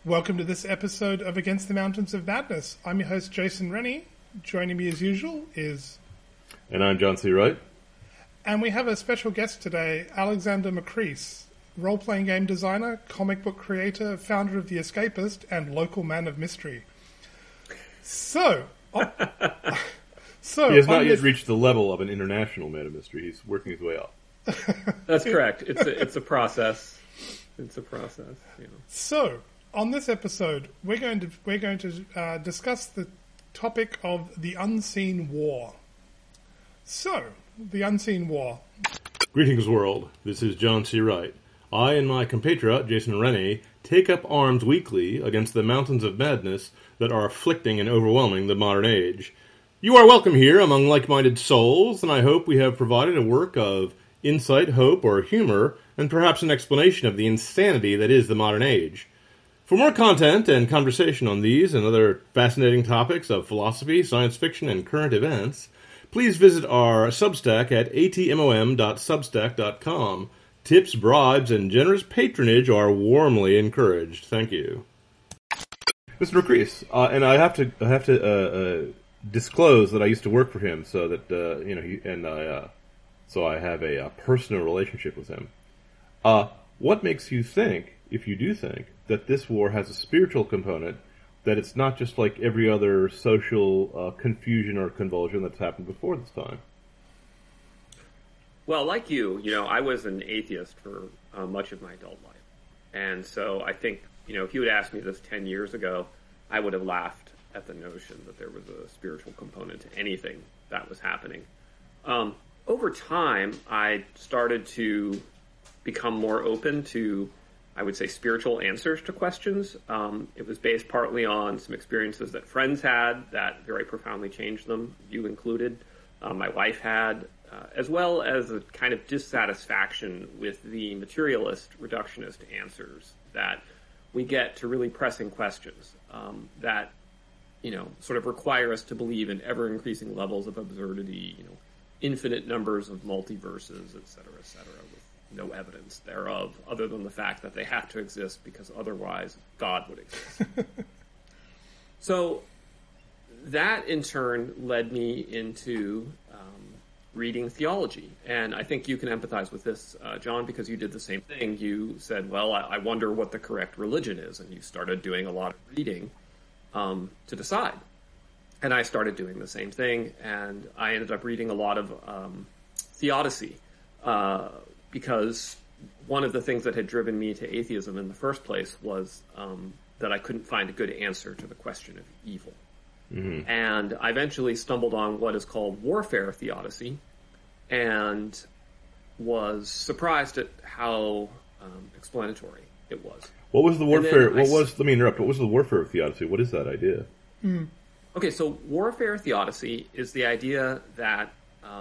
Welcome to this episode of Against the Mountains of Madness. I'm your host, Jason Rennie. Joining me as usual is... And I'm John C. Wright. And we have a special guest today, Alexander Macrease, role-playing game designer, comic book creator, founder of The Escapist, and local man of mystery. So... he has not yet reached the level of an international man of mystery. He's working his way up. That's correct. It's a process. It's a process. You know. So... on this episode, we're going to discuss the topic of the Unseen War. So, the Unseen War. Greetings, world. This is John C. Wright. I and my compatriot, Jason Rennie, take up arms weekly against the mountains of madness that are afflicting and overwhelming the modern age. You are welcome here among like-minded souls, and I hope we have provided a work of insight, hope, or humor, and perhaps an explanation of the insanity that is the modern age. For more content and conversation on these and other fascinating topics of philosophy, science fiction, and current events, please visit our Substack at atmom.substack.com. Tips, bribes, and generous patronage are warmly encouraged. Thank you. Mr. Macrease, and I have to disclose that I used to work for him, so that so I have a personal relationship with him. What makes you think, if you do think, that this war has a spiritual component, that it's not just like every other social confusion or convulsion that's happened before this time? Well, like you, I was an atheist for much of my adult life. And so I think, if you had asked me this 10 years ago, I would have laughed at the notion that there was a spiritual component to anything that was happening. Over time, I started to become more open to, I would say, spiritual answers to questions. It was based partly on some experiences that friends had that very profoundly changed them, you included, my wife had, as well as a kind of dissatisfaction with the materialist, reductionist answers that we get to really pressing questions that, sort of require us to believe in ever-increasing levels of absurdity, infinite numbers of multiverses, et cetera, with no evidence thereof, other than the fact that they have to exist because otherwise God would exist. So that, in turn, led me into reading theology. And I think you can empathize with this, John, because you did the same thing. You said, well, I wonder what the correct religion is, and you started doing a lot of reading to decide. And I started doing the same thing, and I ended up reading a lot of theodicy, because one of the things that had driven me to atheism in the first place was that I couldn't find a good answer to the question of evil. Mm-hmm. And I eventually stumbled on what is called warfare theodicy, and was surprised at how explanatory it was. What was the warfare? Let me interrupt. What was the warfare theodicy? What is that idea? Mm. Okay, so warfare theodicy is the idea that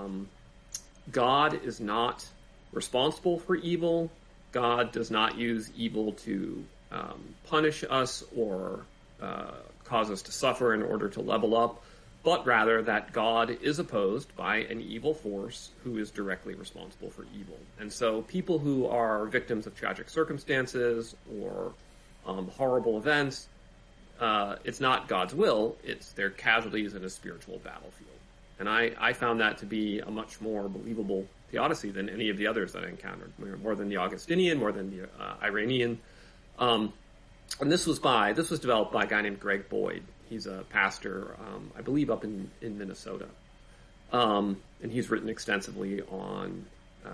God is not responsible for evil. God does not use evil to punish us or cause us to suffer in order to level up, but rather that God is opposed by an evil force who is directly responsible for evil. And so people who are victims of tragic circumstances or horrible events, it's not God's will, it's their casualties in a spiritual battlefield. And I found that to be a much more believable theodicy than any of the others that I encountered, more than the Augustinian, more than the Iranian. And this was developed by a guy named Greg Boyd. He's a pastor, I believe, up in Minnesota. And he's written extensively on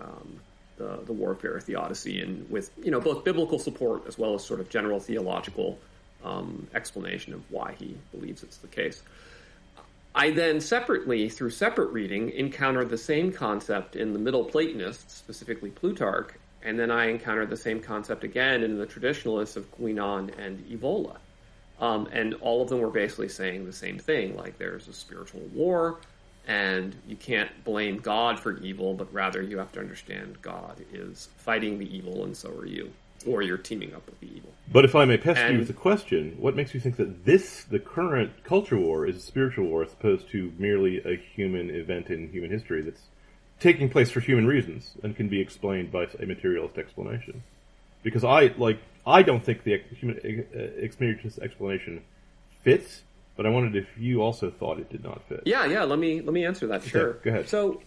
the warfare theodicy, and with both biblical support as well as sort of general theological explanation of why he believes it's the case. I then separately, through separate reading, encountered the same concept in the Middle Platonists, specifically Plutarch, and then I encountered the same concept again in the traditionalists of Guinan and Evola. And all of them were basically saying the same thing, like there's a spiritual war, and you can't blame God for evil, but rather you have to understand God is fighting the evil, and so are you. Or you're teaming up with the evil. But if I may pest you with a question, what makes you think that the current culture war, is a spiritual war as opposed to merely a human event in human history that's taking place for human reasons and can be explained by a materialist explanation? because I don't think the human experience explanation fits, but I wondered if you also thought it did not fit. Yeah. Let me answer that. Sure. Okay, go ahead. So,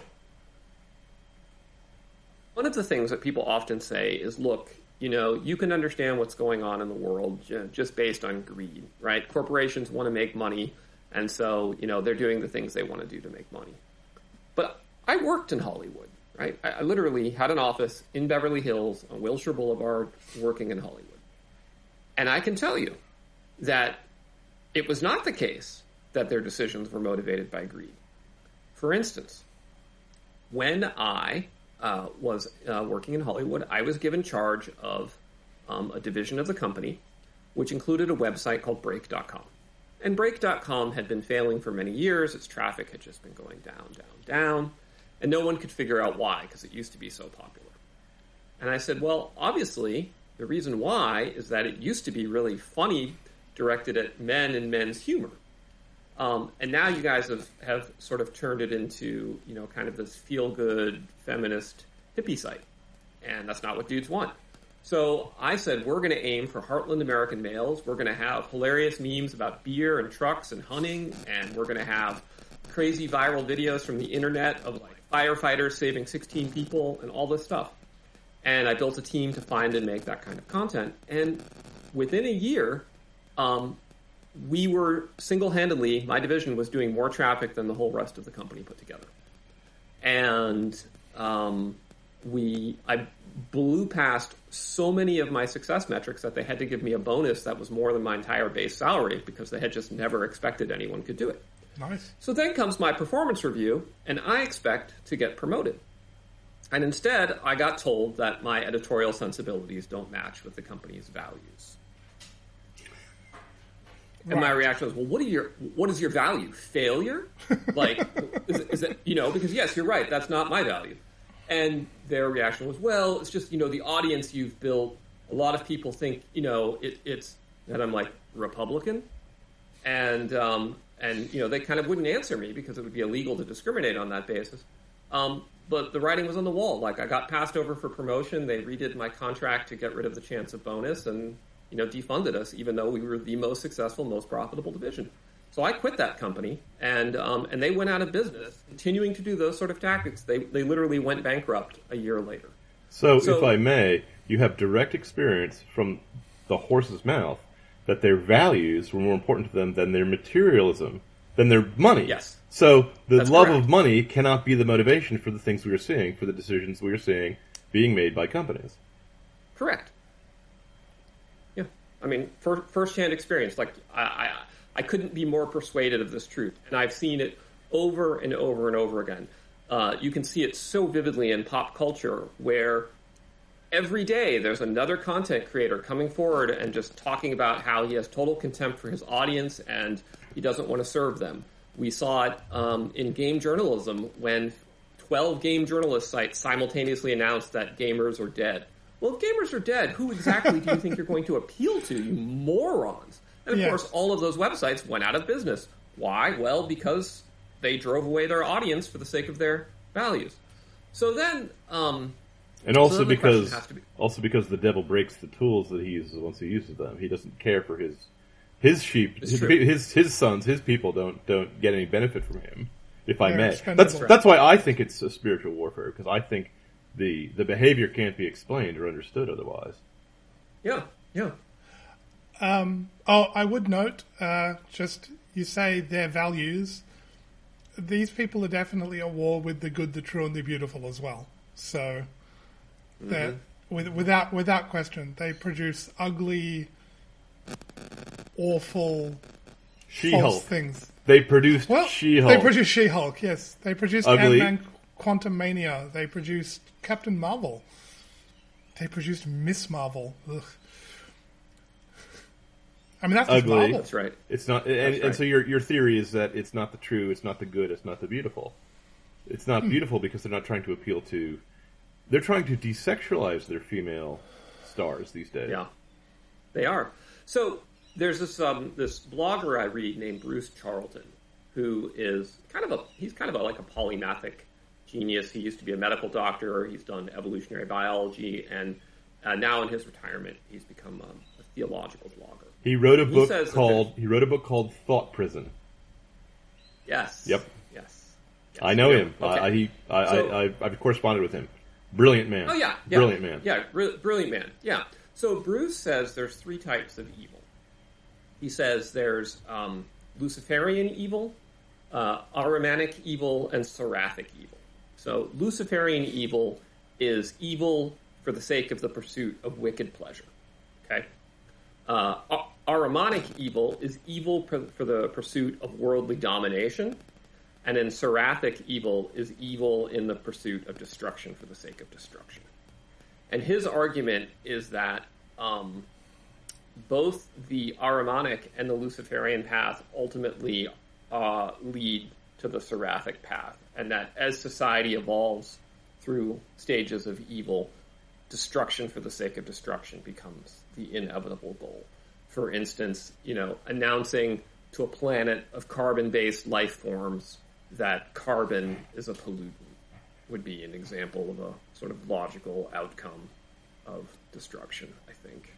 one of the things that people often say is, look, you can understand what's going on in the world just based on greed, right? Corporations want to make money, and so, they're doing the things they want to do to make money. But I worked in Hollywood, right? I literally had an office in Beverly Hills on Wilshire Boulevard working in Hollywood. And I can tell you that it was not the case that their decisions were motivated by greed. For instance, when I was working in Hollywood, I was given charge of a division of the company, which included a website called Break.com. And Break.com had been failing for many years. Its traffic had just been going down, and no one could figure out why, because it used to be so popular. And I said, well, obviously, the reason why is that it used to be really funny, directed at men and men's humor. And now you guys have sort of turned it into, kind of this feel-good, feminist hippie site. And that's not what dudes want. So I said, we're going to aim for heartland American males. We're going to have hilarious memes about beer and trucks and hunting. And we're going to have crazy viral videos from the internet of firefighters saving 16 people and all this stuff. And I built a team to find and make that kind of content. And within a year, we were single-handedly, my division was doing more traffic than the whole rest of the company put together. And I blew past so many of my success metrics that they had to give me a bonus that was more than my entire base salary because they had just never expected anyone could do it. Nice. So then comes my performance review, and I expect to get promoted. And instead, I got told that my editorial sensibilities don't match with the company's values. And my reaction was, well, what is your value? Failure? Is it, because yes, you're right, that's not my value. And their reaction was, well, it's just, the audience you've built, a lot of people think, it's, and I'm like, Republican? And they kind of wouldn't answer me because it would be illegal to discriminate on that basis. But the writing was on the wall. I got passed over for promotion. They redid my contract to get rid of the chance of bonus and, defunded us, even though we were the most successful, most profitable division. So I quit that company, and they went out of business, continuing to do those sort of tactics. They literally went bankrupt a year later. So if I may, you have direct experience from the horse's mouth that their values were more important to them than their materialism, than their money. Yes. So That's love correct. of money cannot be the motivation for the things we are seeing, for the decisions we are seeing being made by companies. Correct. Yeah. I mean, first-hand experience. I couldn't be more persuaded of this truth. And I've seen it over and over and over again. You can see it so vividly in pop culture where every day there's another content creator coming forward and just talking about how he has total contempt for his audience and he doesn't want to serve them. We saw it in game journalism when 12 game journalist sites simultaneously announced that gamers are dead. Well, if gamers are dead, who exactly do you think you're going to appeal to, you morons? And of course, all of those websites went out of business. Why? Well, because they drove away their audience for the sake of their values. So then, and also the because question has to be- the devil breaks the tools that he uses once he uses them. He doesn't care for his sheep, It's true. his sons, his people don't get any benefit from him. If I They're may, expendable. that's why I think it's a spiritual warfare, because I think the behavior can't be explained or understood otherwise. yeah. I would note, you say their values. These people are definitely at war with the good, the true, and the beautiful as well. So, they're without question, they produce ugly, awful, She-Hulk. false things. They produced Well, She-Hulk. they produced She-Hulk. Yes, they produced Ugly. Ant-Man, Quantum Mania. They produced Captain Marvel. They produced Miss Marvel. Ugh. I mean, that's just Ugly. Marvel. That's right. It's not, That's and so your theory is that it's not the true, it's not the good, it's not the beautiful. It's not beautiful because they're not trying to appeal to. They're trying to desexualize their female stars these days. Yeah, they are. So there's this blogger I read named Bruce Charlton, who is he's kind of like a polymathic genius. He used to be a medical doctor. He's done evolutionary biology, and now in his retirement, he's become a theological blogger. He wrote a book called Thought Prison. Yes. Yep. Yes. I know him. Okay. I've corresponded with him. Brilliant man. Oh, yeah. Brilliant man. Yeah, brilliant man. Yeah. So Bruce says there's three types of evil. He says there's Luciferian evil, Ahrimanic evil, and Seraphic evil. So Luciferian evil is evil for the sake of the pursuit of wicked pleasure. Okay? Ahrimanic evil is evil for the pursuit of worldly domination. And then Seraphic evil is evil in the pursuit of destruction for the sake of destruction. And his argument is that both the Ahrimanic and the Luciferian path ultimately lead to the Seraphic path. And that as society evolves through stages of evil, destruction for the sake of destruction becomes the inevitable goal. For instance, announcing to a planet of carbon-based life forms that carbon is a pollutant would be an example of a sort of logical outcome of destruction, I think.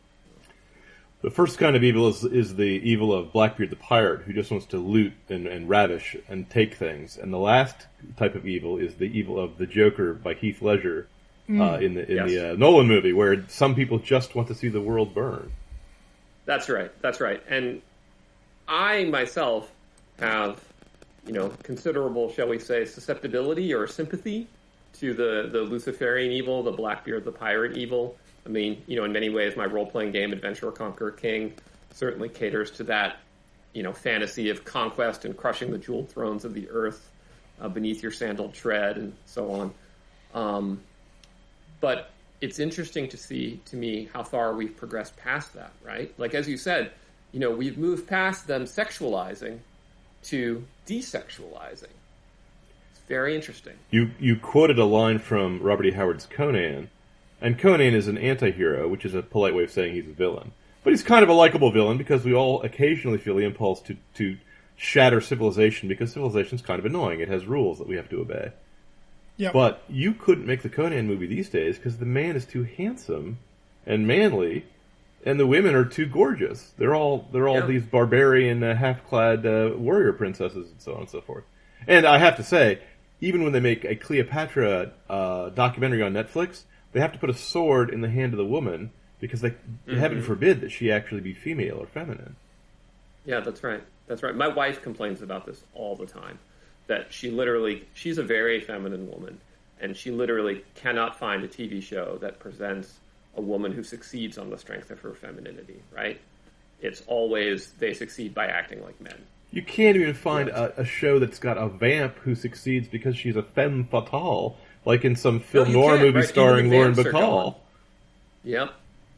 The first kind of evil is the evil of Blackbeard the pirate, who just wants to loot and ravish and take things. And the last type of evil is the evil of the Joker by Heath Ledger in the Nolan movie, where some people just want to see the world burn. That's right. And I myself have considerable, shall we say, susceptibility or sympathy to the Luciferian evil, the Blackbeard the pirate evil. I mean, in many ways, my role-playing game, Adventure Conquer King, certainly caters to that, fantasy of conquest and crushing the jeweled thrones of the earth beneath your sandaled tread and so on. But it's interesting to see, to me, how far we've progressed past that, right? Like, as you said, we've moved past them sexualizing to desexualizing. It's very interesting. You quoted a line from Robert E. Howard's Conan, and Conan is an anti-hero, which is a polite way of saying he's a villain. But he's kind of a likable villain because we all occasionally feel the impulse to shatter civilization because civilization's kind of annoying. It has rules that we have to obey. Yep. But you couldn't make the Conan movie these days because the man is too handsome and manly, and the women are too gorgeous. They're all these barbarian, half-clad warrior princesses and so on and so forth. And I have to say, even when they make a Cleopatra documentary on Netflix, they have to put a sword in the hand of the woman because heaven forbid that she actually be female or feminine. Yeah, that's right. My wife complains about this all the time. That she's a very feminine woman, and she literally cannot find a TV show that presents a woman who succeeds on the strength of her femininity, right? It's always they succeed by acting like men. You can't even find a show that's got a vamp who succeeds because she's a femme fatale, like in some film noir movie starring Lauren Bacall. Yep.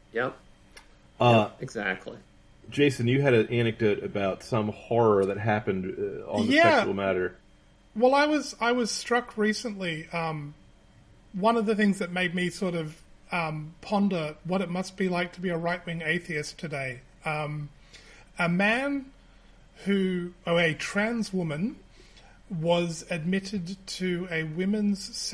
Exactly. Jason, you had an anecdote about some horror that happened on the sexual matter. Well, I was struck recently. One of the things that made me sort of ponder what it must be like to be a right-wing atheist today. A trans woman was admitted to a women's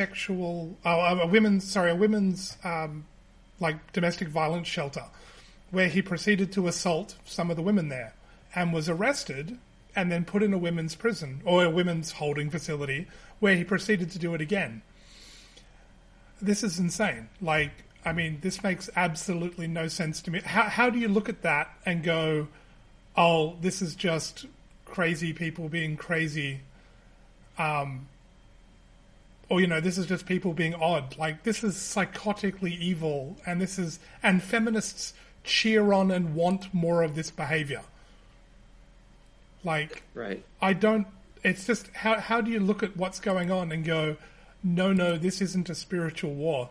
domestic violence shelter, where he proceeded to assault some of the women there, and was arrested and then put in a women's prison or a women's holding facility, where he proceeded to do it again. This is insane. This makes absolutely no sense to me. How do you look at that and go, oh, this is just crazy people being crazy, this is just people being odd. This is psychotically evil, and feminists cheer on and want more of this behavior. Right. It's just, how do you look at what's going on and go, no, this isn't a spiritual war?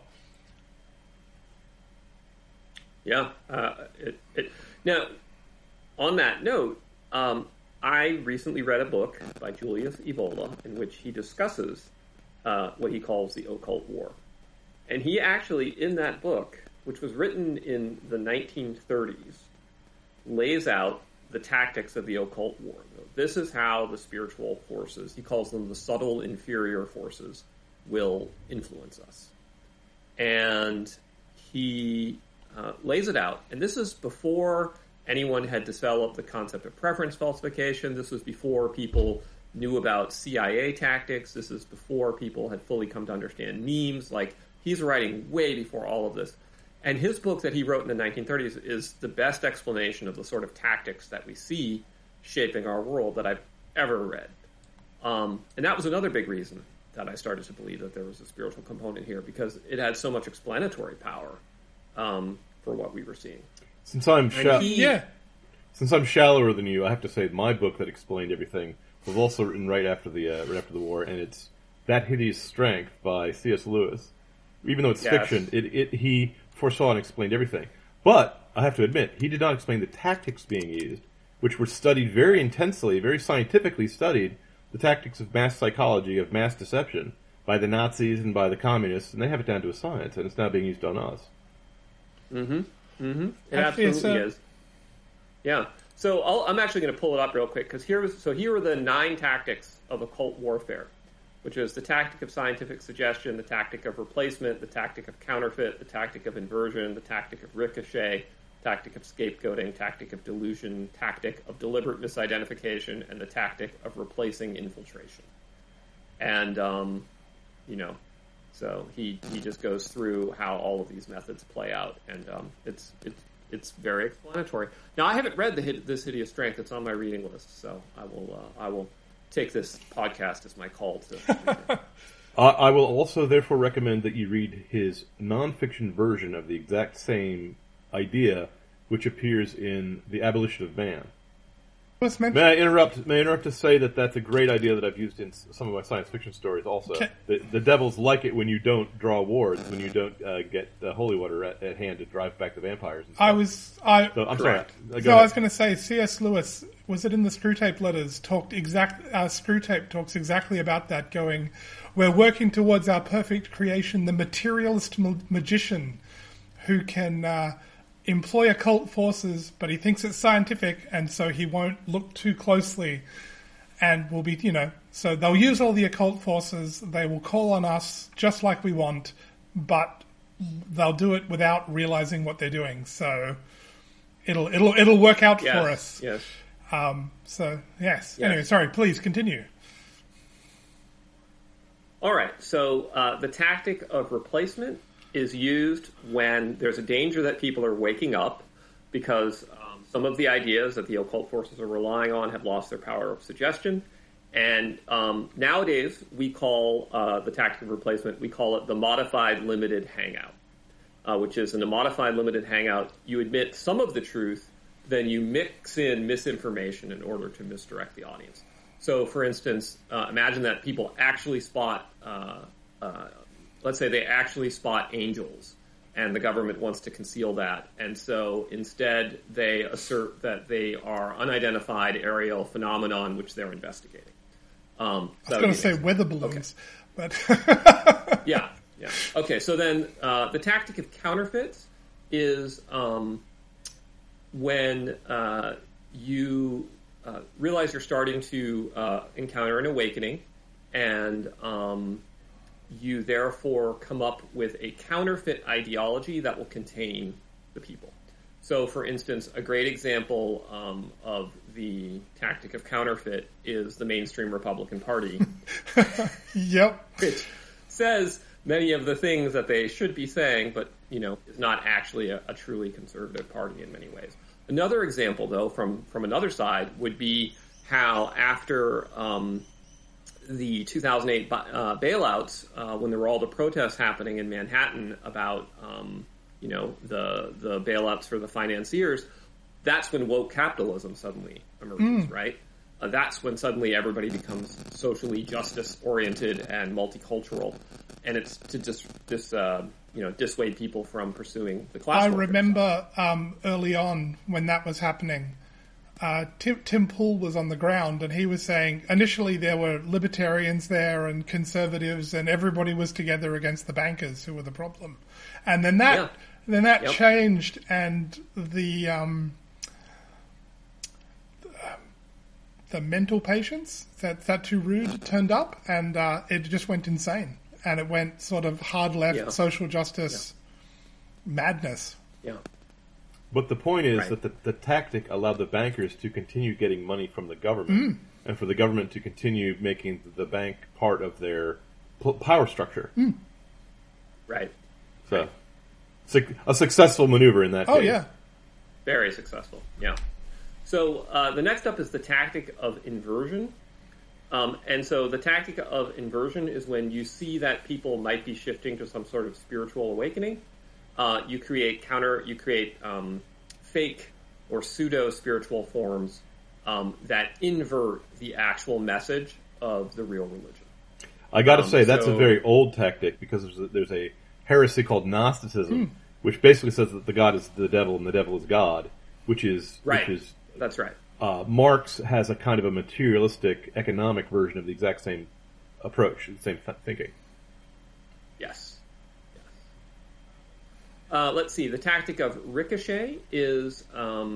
Yeah. Now, on that note, I recently read a book by Julius Evola in which he discusses what he calls the occult war. And he actually, in that book, which was written in the 1930s, lays out the tactics of the occult war. This is how the spiritual forces, he calls them the subtle inferior forces, will influence us. And he lays it out. And this is before anyone had developed the concept of preference falsification. This was before people knew about CIA tactics. This is before people had fully come to understand memes. Like, he's writing way before all of this. And his book that he wrote in the 1930s is the best explanation of the sort of tactics that we see shaping our world that I've ever read. And that was another big reason that I started to believe that there was a spiritual component here, because it had so much explanatory power for what we were seeing. Since I'm shallower than you, I have to say my book that explained everything was also written right after the war, and it's That Hideous Strength by C.S. Lewis. Even though it's fiction, he foresaw and explained everything. But I have to admit, he did not explain the tactics being used, which were studied very intensely, very scientifically studied, the tactics of mass psychology, of mass deception, by the Nazis and by the communists, and they have it down to a science, and it's now being used on us. It absolutely is. Yeah. So I'm actually going to pull it up real quick, because here are the 9 tactics of occult warfare, which is the tactic of scientific suggestion, the tactic of replacement, the tactic of counterfeit, the tactic of inversion, the tactic of ricochet, tactic of scapegoating, tactic of delusion, tactic of deliberate misidentification, and the tactic of replacing infiltration. And, so he just goes through how all of these methods play out, and it's very explanatory. Now, I haven't read this Hideous Strength. It's on my reading list, so I will take this podcast as my call to. I will also therefore recommend that you read his nonfiction version of the exact same idea, which appears in The Abolition of Man. May I interrupt to say that that's a great idea that I've used in some of my science fiction stories also. The devils like it when you don't draw wards, when you don't get holy water at hand to drive back the vampires. And stuff. I'm sorry. I was going to say, C.S. Lewis, was it in the Screwtape Letters, Screwtape talks exactly about that, going, we're working towards our perfect creation, the materialist magician who can employ occult forces, but he thinks it's scientific, and so he won't look too closely, and will be, so they'll use all the occult forces, they will call on us just like we want, but they'll do it without realizing what they're doing, so it'll work out for us. Yes. Yes. Anyway, sorry, please continue. All right, so the tactic of replacement is used when there's a danger that people are waking up because some of the ideas that the occult forces are relying on have lost their power of suggestion. And nowadays, we call the tactic of replacement, we call it the modified limited hangout, which is in the modified limited hangout, you admit some of the truth, then you mix in misinformation in order to misdirect the audience. So, for instance, imagine that people actually spot let's say they actually spot angels, and the government wants to conceal that. And so instead they assert that they are unidentified aerial phenomenon which they're investigating. I was going to say weather balloons, but... Yeah. Okay, so then the tactic of counterfeits is when you realize you're starting to encounter an awakening, and you therefore come up with a counterfeit ideology that will contain the people. So, for instance, a great example of the tactic of counterfeit is the mainstream Republican Party. Yep. Which says many of the things that they should be saying, but, is not actually a truly conservative party in many ways. Another example, though, from another side would be how after the 2008 bailouts, when there were all the protests happening in Manhattan about, the bailouts for the financiers, that's when woke capitalism suddenly emerges, right? That's when suddenly everybody becomes socially justice-oriented and multicultural, and it's to dissuade people from pursuing the class. I remember early on when that was happening, Tim Pool was on the ground, and he was saying initially there were libertarians there and conservatives, and everybody was together against the bankers who were the problem. And then that changed, and the mental patients, that too rude, turned up, and it just went insane, and it went sort of hard left social justice. madness. Yeah. But the point is Right. that the tactic allowed the bankers to continue getting money from the government, and for the government to continue making the bank part of their power structure. Right. So, a successful maneuver in that case. Oh, yeah. Very successful. Yeah. So the next up is the tactic of inversion. And so the tactic of inversion is when you see that people might be shifting to some sort of spiritual awakening. You create fake or pseudo spiritual forms that invert the actual message of the real religion. I got to say that's a so- very old tactic because there's a heresy called Gnosticism, which basically says that the God is the devil and the devil is God, which is Right. Which is That's right. Marx has a kind of a materialistic economic version of the exact same approach, the same thinking. Yes. Let's see. The tactic of ricochet is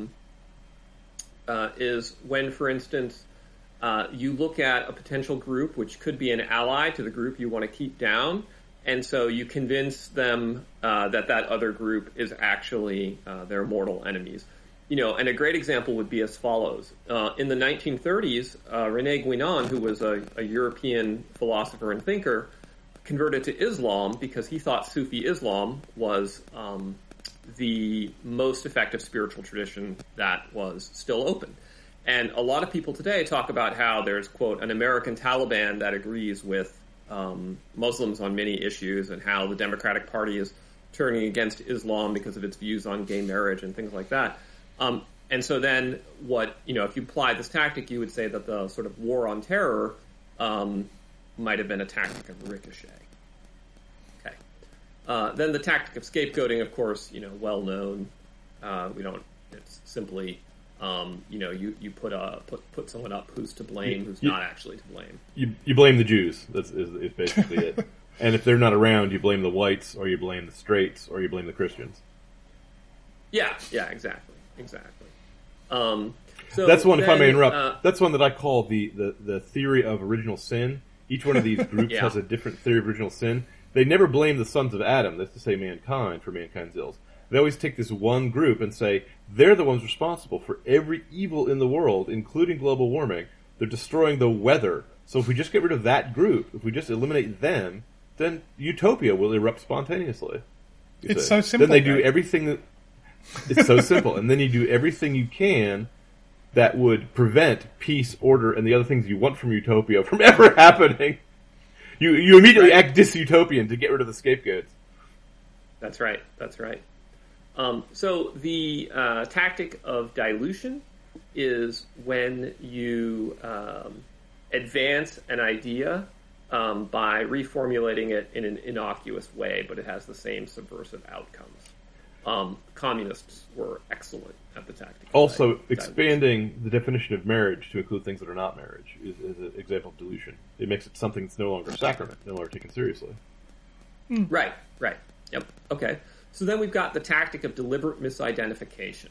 when, for instance, you look at a potential group which could be an ally to the group you want to keep down, and so you convince them that other group is actually their mortal enemies. And a great example would be as follows. In the 1930s, René Guénon, who was a European philosopher and thinker, converted to Islam because he thought Sufi Islam was the most effective spiritual tradition that was still open. And a lot of people today talk about how there's, quote, an American Taliban that agrees with Muslims on many issues, and how the Democratic Party is turning against Islam because of its views on gay marriage and things like that. And so then if you apply this tactic, you would say that the sort of war on terror might have been a tactic of ricochet. Okay. Then the tactic of scapegoating, of course, well known. It's simply, you put someone up who's to blame, who's not actually to blame. You blame the Jews. That's is basically it. And if they're not around, you blame the whites, or you blame the straights, or you blame the Christians. Yeah, exactly. So that's one, if I may then, interrupt, that's one that I call the theory of original sin. Each one of these groups Yeah. has a different theory of original sin. They never blame the sons of Adam, that's to say mankind, for mankind's ills. They always take this one group and say, they're the ones responsible for every evil in the world, including global warming. They're destroying the weather. So if we just get rid of that group, if we just eliminate them, then utopia will erupt spontaneously. It's so simple. Then they do right? everything that... It's so simple. And then you do everything you can that would prevent peace, order, and the other things you want from utopia from ever happening. You immediately act dysutopian to get rid of the scapegoats. That's right. So the tactic of dilution is when you advance an idea by reformulating it in an innocuous way, but it has the same subversive outcomes. Communists were excellent at the tactic. Also, expanding the definition of marriage to include things that are not marriage is an example of dilution. It makes it something that's no longer a sacrament, no longer taken seriously. Right. Yep. Okay. So then we've got the tactic of deliberate misidentification.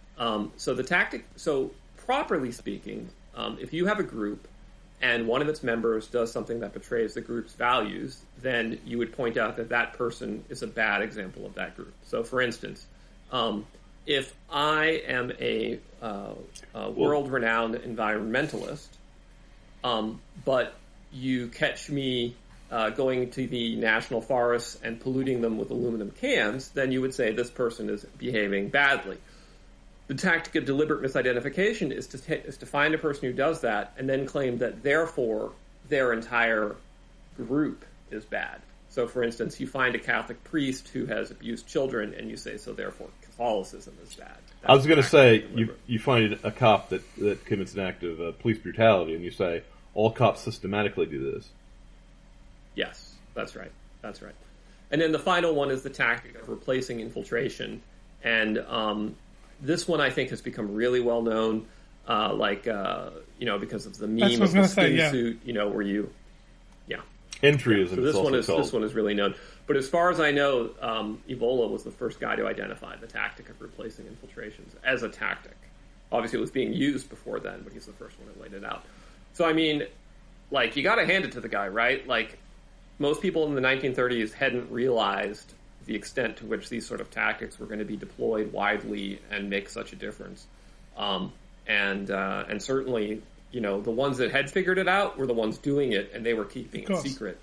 So properly speaking, if you have a group and one of its members does something that betrays the group's values, then you would point out that person is a bad example of that group. So, for instance, if I am a world-renowned environmentalist, but you catch me going to the national forests and polluting them with aluminum cans, then you would say this person is behaving badly. The tactic of deliberate misidentification is to find a person who does that and then claim that therefore their entire group is bad. So, for instance, you find a Catholic priest who has abused children, and you say, so therefore Catholicism is bad. That's I was going to say, deliberate. you find a cop that commits an act of police brutality, and you say, all cops systematically do this. Yes, that's right. And then the final one is the tactic of replacing infiltration. And this one, I think, has become really well known, because of the meme of the skin suit, where you... Entryism. So this one is really known. But as far as I know, Ebola was the first guy to identify the tactic of replacing infiltrations as a tactic. Obviously, it was being used before then, but he's the first one that laid it out. So, I mean, you got to hand it to the guy, right? Most people in the 1930s hadn't realized the extent to which these sort of tactics were going to be deployed widely and make such a difference. And certainly, you know, the ones that had figured it out were the ones doing it, and they were keeping it secret.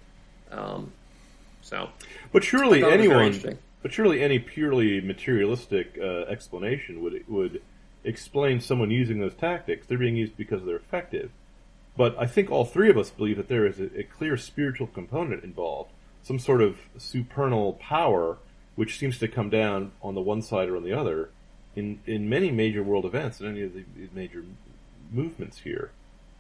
But surely any purely materialistic explanation would explain someone using those tactics. They're being used because they're effective. But I think all three of us believe that there is a clear spiritual component involved, some sort of supernal power which seems to come down on the one side or on the other in many major world events and any of the major movements here.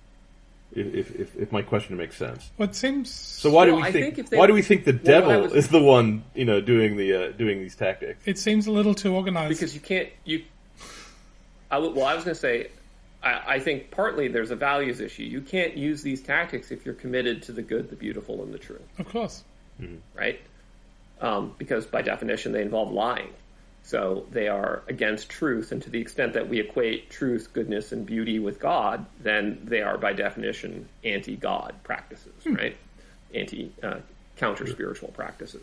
If my question makes sense. Well, it seems. So why do we think the devil is the one, you know, doing these tactics? It seems a little too organized. Because you can't. I was going to say, I think partly there's a values issue. You can't use these tactics if you're committed to the good, the beautiful, and the true. Of course. Mm-hmm. Right? Because by definition they involve lying. So they are against truth, and to the extent that we equate truth, goodness, and beauty with God, then they are by definition anti-God practices, right? Counter-spiritual practices.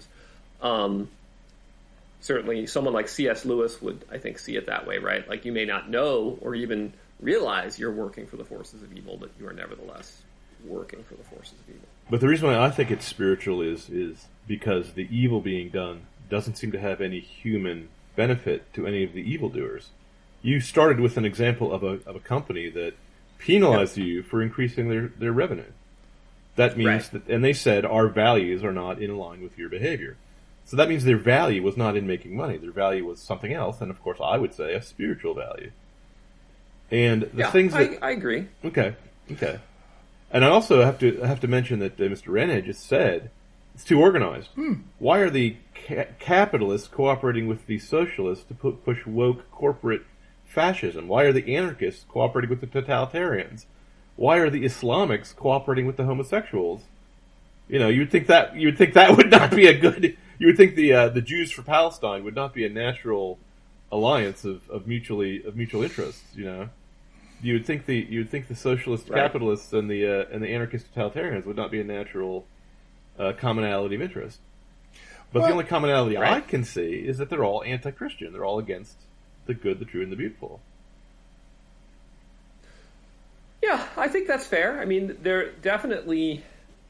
Certainly someone like C.S. Lewis would, I think, see it that way, right? Like, you may not know or even realize you're working for the forces of evil, but you are nevertheless working for the forces of evil. But the reason why I think it's spiritual is because the evil being done doesn't seem to have any human benefit to any of the evildoers. You started with an example of a company that penalized you for increasing their revenue. That means that, and they said our values are not in line with your behavior. So that means their value was not in making money. Their value was something else, and of course I would say a spiritual value. And the things that I agree. Okay. And I also have to mention that Mr. Rene just said it's too organized. Why are the capitalists cooperating with the socialists to push woke corporate fascism? Why are the anarchists cooperating with the totalitarians? Why are the Islamics cooperating with the homosexuals? You know, you would think that would not be a good. You would think the Jews for Palestine would not be a natural alliance of mutual interests. You know, you would think the socialist capitalists and the anarchist totalitarians would not be a natural commonality of interest. But the only commonality I can see is that they're all anti-Christian. They're all against the good, the true, and the beautiful. Yeah, I think that's fair. I mean, they're definitely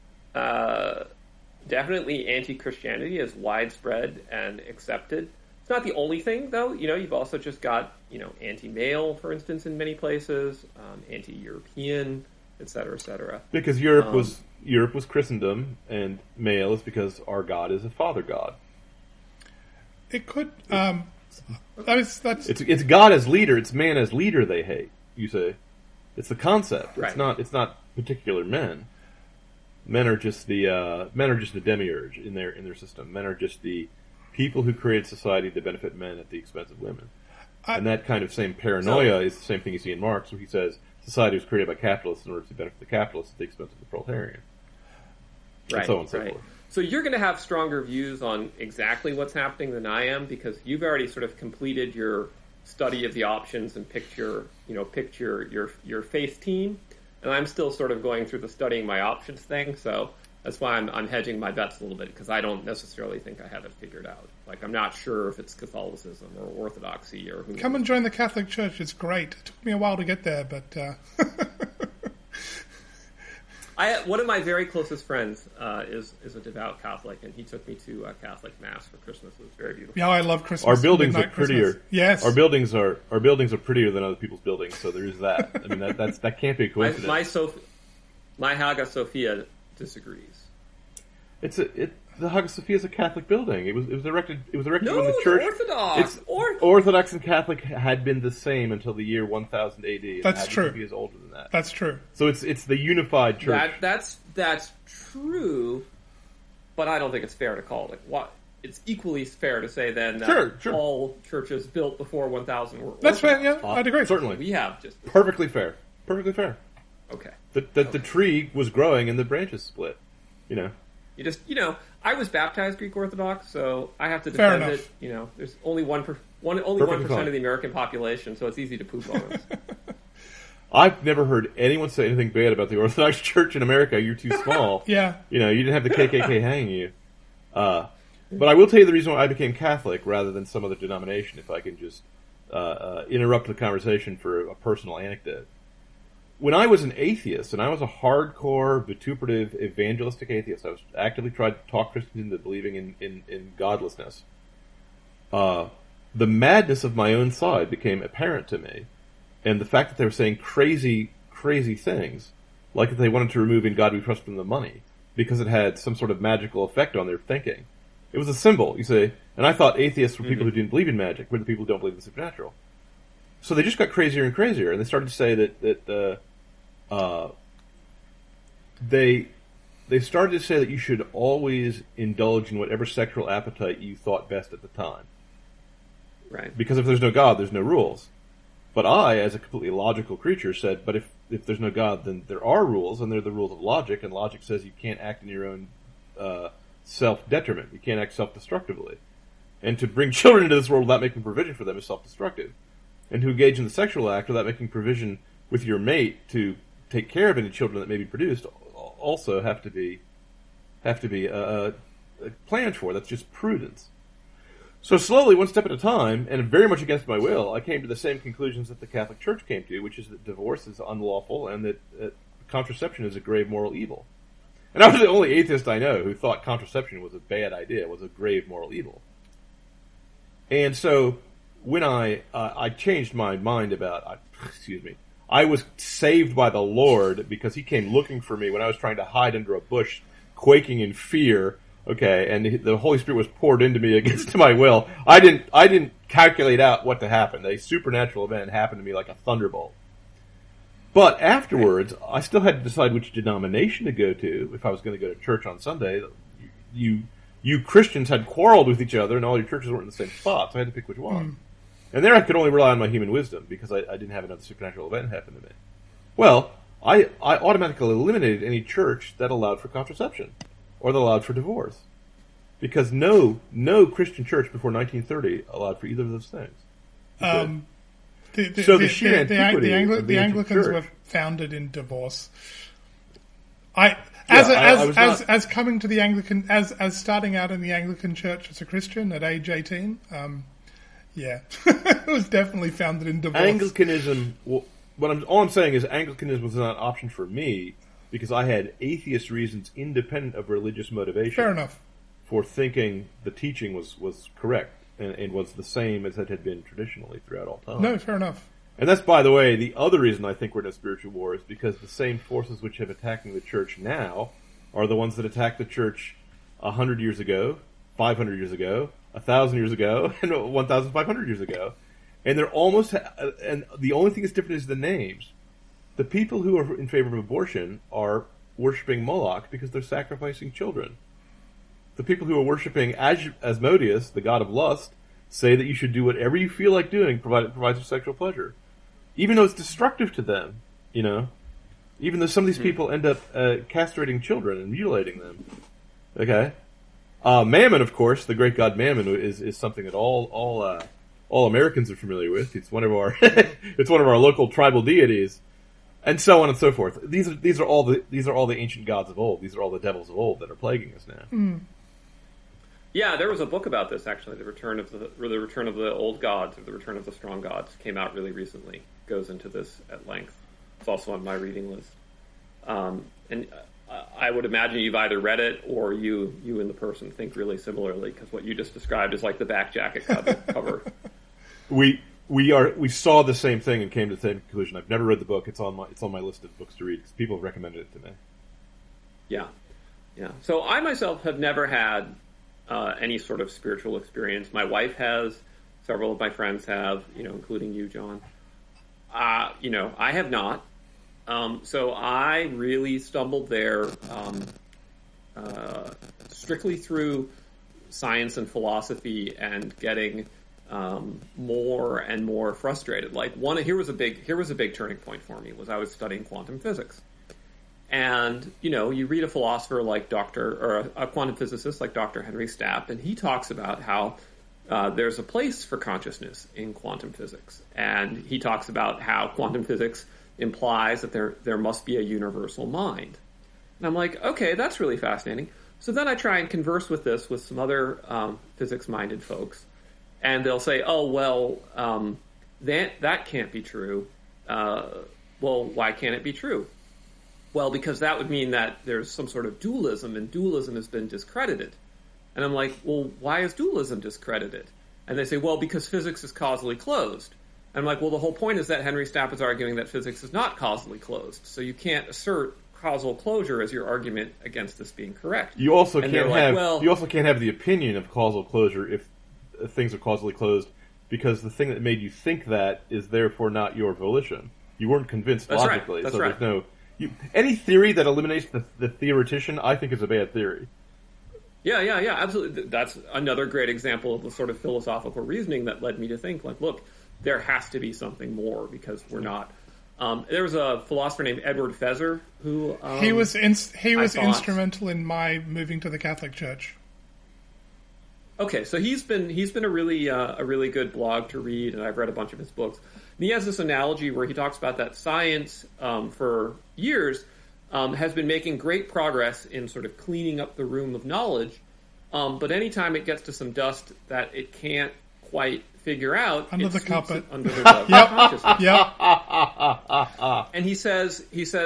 anti-Christianity is widespread and accepted. It's not the only thing, though. You know, you've also just got, you know, anti-male, for instance, in many places, anti-European, et cetera, et cetera. Because Europe was Christendom, and male is because our God is a father God. It could. It's God as leader. It's man as leader. They hate. You say, it's the concept. Right. It's not particular men. Men are just the demiurge in their system. Men are just the people who created society to benefit men at the expense of women. And that kind of same paranoia is the same thing you see in Marx, where he says society was created by capitalists in order to benefit the capitalists at the expense of the proletarian. Right, and so on and so forth. So you're going to have stronger views on exactly what's happening than I am, because you've already sort of completed your study of the options and picked your faith team, and I'm still sort of going through the studying my options thing. So that's why I'm hedging my bets a little bit, because I don't necessarily think I have it figured out. Like, I'm not sure if it's Catholicism or Orthodoxy or who. Come and join the Catholic Church. It's great. It took me a while to get there, but. One of my very closest friends is a devout Catholic, and he took me to a Catholic Mass for Christmas. It was very beautiful. Yeah, I love Christmas. Our buildings are prettier. Christmas. Yes, our buildings are prettier than other people's buildings. So there is that. I mean, that can't be a coincidence. My Hagia Sophia disagrees. The Hagia Sophia is a Catholic building. It was erected when the church. Orthodox and Catholic had been the same until the year 1000 AD. That's true. Sophia is older than that. That's true. So it's the unified church. That's true, but I don't think it's fair to call it. What? It's equally fair to say then that all churches built before 1000 were. That's fair. Yeah, I'd agree. Certainly, we have just perfectly fair. Perfectly fair. Okay. The tree was growing and the branches split. You know. I was baptized Greek Orthodox, so I have to defend it. You know, there's only 1% of the American population, so it's easy to poop on us. I've never heard anyone say anything bad about the Orthodox Church in America. You're too small. Yeah. You know, you didn't have the KKK hanging you. But I will tell you the reason why I became Catholic rather than some other denomination, if I can just interrupt the conversation for a personal anecdote. When I was an atheist, and I was a hardcore, vituperative, evangelistic atheist, I was actively trying to talk Christians into believing in godlessness. The madness of my own side became apparent to me, and the fact that they were saying crazy, crazy things, like that they wanted to remove "In God We Trust" from the money because it had some sort of magical effect on their thinking. It was a symbol, you see, and I thought atheists were people who didn't believe in magic, were the people who don't believe in the supernatural. So they just got crazier and crazier, and they started to say that they started to say that you should always indulge in whatever sexual appetite you thought best at the time. Right. Because if there's no God, there's no rules. But I, as a completely logical creature, said, but if there's no God, then there are rules, and they're the rules of logic, and logic says you can't act in your own self-detriment. You can't act self-destructively. And to bring children into this world without making provision for them is self-destructive. And to engage in the sexual act without making provision with your mate to take care of any children that may be produced also have to be planned for. That's just prudence. So slowly, one step at a time, and very much against my will, I came to the same conclusions that the Catholic Church came to, which is that divorce is unlawful and that contraception is a grave moral evil. And I was the only atheist I know who thought contraception was a bad idea, was a grave moral evil. And so when I changed my mind about, I was saved by the Lord because he came looking for me when I was trying to hide under a bush, quaking in fear. Okay, and the Holy Spirit was poured into me against my will. I didn't calculate out what to happen. A supernatural event happened to me like a thunderbolt. But afterwards, I still had to decide which denomination to go to if I was going to go to church on Sunday. You Christians had quarreled with each other, and all your churches weren't in the same spot, so I had to pick which one. And there I could only rely on my human wisdom because I didn't have another supernatural event happen to me. Well, I automatically eliminated any church that allowed for contraception or that allowed for divorce, because no Christian church before 1930 allowed for either of those things. The Anglicans were founded in divorce. As coming to the Anglican, as starting out in the Anglican Church as a Christian at age 18, it was definitely founded in divorce. Anglicanism. All I'm saying is Anglicanism was not an option for me because I had atheist reasons independent of religious motivation. Fair enough. For thinking the teaching was correct and was the same as it had been traditionally throughout all time. No, fair enough. And that's, by the way, the other reason I think we're in a spiritual war is because the same forces which have attacking the church now are the ones that attacked the church 100 years ago, 500 years ago, 1,000 years ago, and 1,500 years ago. And they're almost, and the only thing that's different is the names. The people who are in favor of abortion are worshiping Moloch because they're sacrificing children. The people who are worshiping Asmodeus, the god of lust, say that you should do whatever you feel like doing, provided it provides you sexual pleasure. Even though it's destructive to them, even though some of these people end up castrating children and mutilating them. Okay? Mammon, of course, the great god Mammon, is something that all Americans are familiar with. It's one of our local tribal deities, and so on and so forth. These are all the ancient gods of old. These are all the devils of old that are plaguing us now. Yeah, there was a book about this actually. The return of the old gods, or the return of the strong gods, came out really recently. Goes into this at length. It's also on my reading list. And I would imagine you've either read it or you and the person think really similarly, because what you just described is like the back jacket cover. We saw the same thing and came to the same conclusion. I've never read the book. It's on my list of books to read because people have recommended it to me. Yeah. So I myself have never had any sort of spiritual experience. My wife has. Several of my friends have, including you, John. I have not. So I really stumbled there strictly through science and philosophy and getting more and more frustrated. Here was a big turning point for me. Was I was studying quantum physics. And, you read a philosopher like a quantum physicist like Dr. Henry Stapp, and he talks about how there's a place for consciousness in quantum physics. And he talks about how quantum physics implies that there must be a universal mind. And I'm like, okay, that's really fascinating. So then I try and converse with some other physics-minded folks, and they'll say, "Oh, well, that can't be true." Well, why can't it be true? Well, because that would mean that there's some sort of dualism, and dualism has been discredited. And I'm like, well, why is dualism discredited? And they say, well, because physics is causally closed. And I'm like, well, the whole point is that Henry Stapp is arguing that physics is not causally closed. So you can't assert causal closure as your argument against this being correct. You also can't have the opinion of causal closure if things are causally closed, because the thing that made you think that is therefore not your volition. You weren't convinced logically. That's right. There's any theory that eliminates the theoretician, I think, is a bad theory. Yeah, absolutely. That's another great example of the sort of philosophical reasoning that led me to think, like, look, there has to be something more, because we're not. There was a philosopher named Edward Feser who he was instrumental in my moving to the Catholic Church. Okay, so he's been a really good blog to read, and I've read a bunch of his books. And he has this analogy where he talks about that science for years has been making great progress in sort of cleaning up the room of knowledge, but anytime it gets to some dust that it can't quite figure out, under the carpet, under the rug of consciousness. Yep. And he says,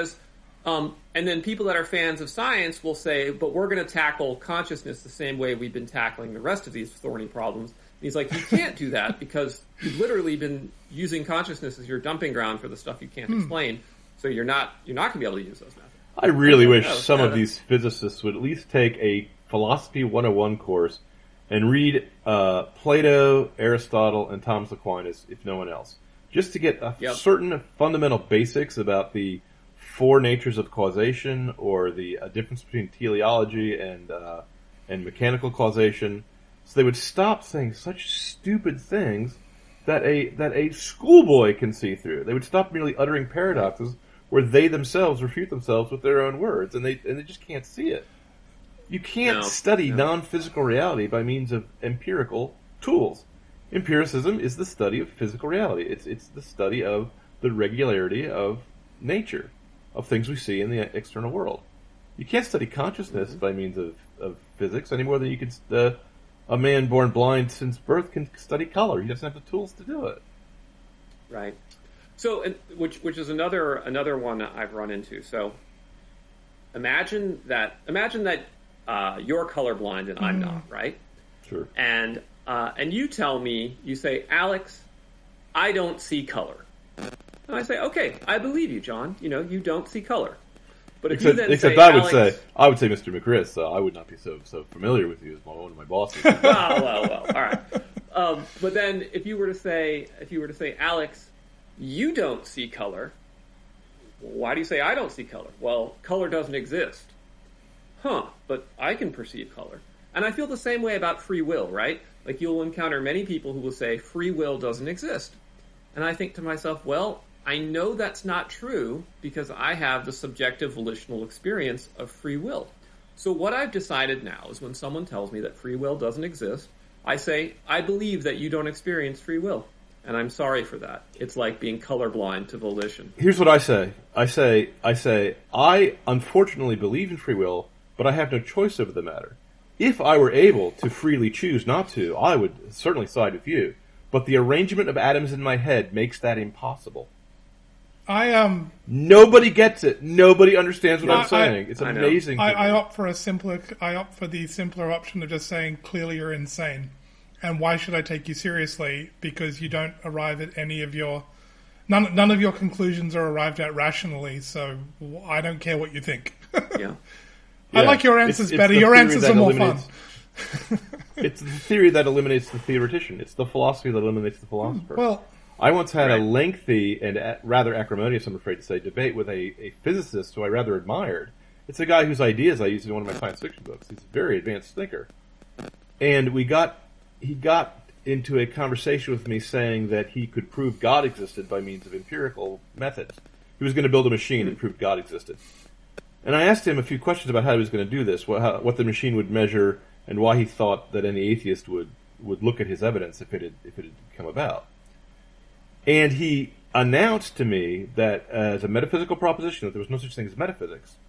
and then people that are fans of science will say, but we're going to tackle consciousness the same way we've been tackling the rest of these thorny problems. And he's like, you can't do that because you've literally been using consciousness as your dumping ground for the stuff you can't explain. So you're not going to be able to use those methods. I really wish some of these physicists would at least take a Philosophy 101 course and read Plato, Aristotle, and Thomas Aquinas, if no one else, just to get certain fundamental basics about the four natures of causation, or the difference between teleology and mechanical causation, so they would stop saying such stupid things that a schoolboy can see through. They would stop merely uttering paradoxes where they themselves refute themselves with their own words, and they just can't see it. You can't study non-physical reality by means of empirical tools. Empiricism is the study of physical reality. It's the study of the regularity of nature, of things we see in the external world. You can't study consciousness by means of physics any more than you could. A man born blind since birth can study color. He doesn't have the tools to do it. Right. So, which is another one that I've run into. So, imagine that you're colorblind and I'm not, right? Sure. And you tell me, you say, Alex, I don't see color. And I say, okay, I believe you, John. You don't see color. But if you then say, I would say, Mr. McChris, I would not be so familiar with you as one of my bosses. well, all right. But then, if you were to say, Alex, you don't see color. Why do you say I don't see color? Well, color doesn't exist. But I can perceive color. And I feel the same way about free will, right? Like, you'll encounter many people who will say free will doesn't exist. And I think to myself, well, I know that's not true because I have the subjective volitional experience of free will. So what I've decided now is when someone tells me that free will doesn't exist, I say, I believe that you don't experience free will. And I'm sorry for that. It's like being colorblind to volition. Here's what I say. I say, I unfortunately believe in free will, but I have no choice over the matter. If I were able to freely choose not to, I would certainly side with you. But the arrangement of atoms in my head makes that impossible. Nobody gets it. Nobody understands what I'm saying. It's amazing. I opt for the simpler option of just saying, clearly you're insane. And why should I take you seriously? Because you don't arrive at any of your... None of your conclusions are arrived at rationally, so I don't care what you think. Yeah. I like your answers better. Your answers are more fun. It's the theory that eliminates the theoretician. It's the philosophy that eliminates the philosopher. Well, I once had a lengthy and rather acrimonious, I'm afraid to say, debate with a physicist who I rather admired. It's a guy whose ideas I used in one of my science fiction books. He's a very advanced thinker. And he got into a conversation with me saying that he could prove God existed by means of empirical methods. He was going to build a machine that proved God existed. And I asked him a few questions about how he was going to do this, what the machine would measure, and why he thought that any atheist would look at his evidence if it had come about. And he announced to me that as a metaphysical proposition that there was no such thing as metaphysics,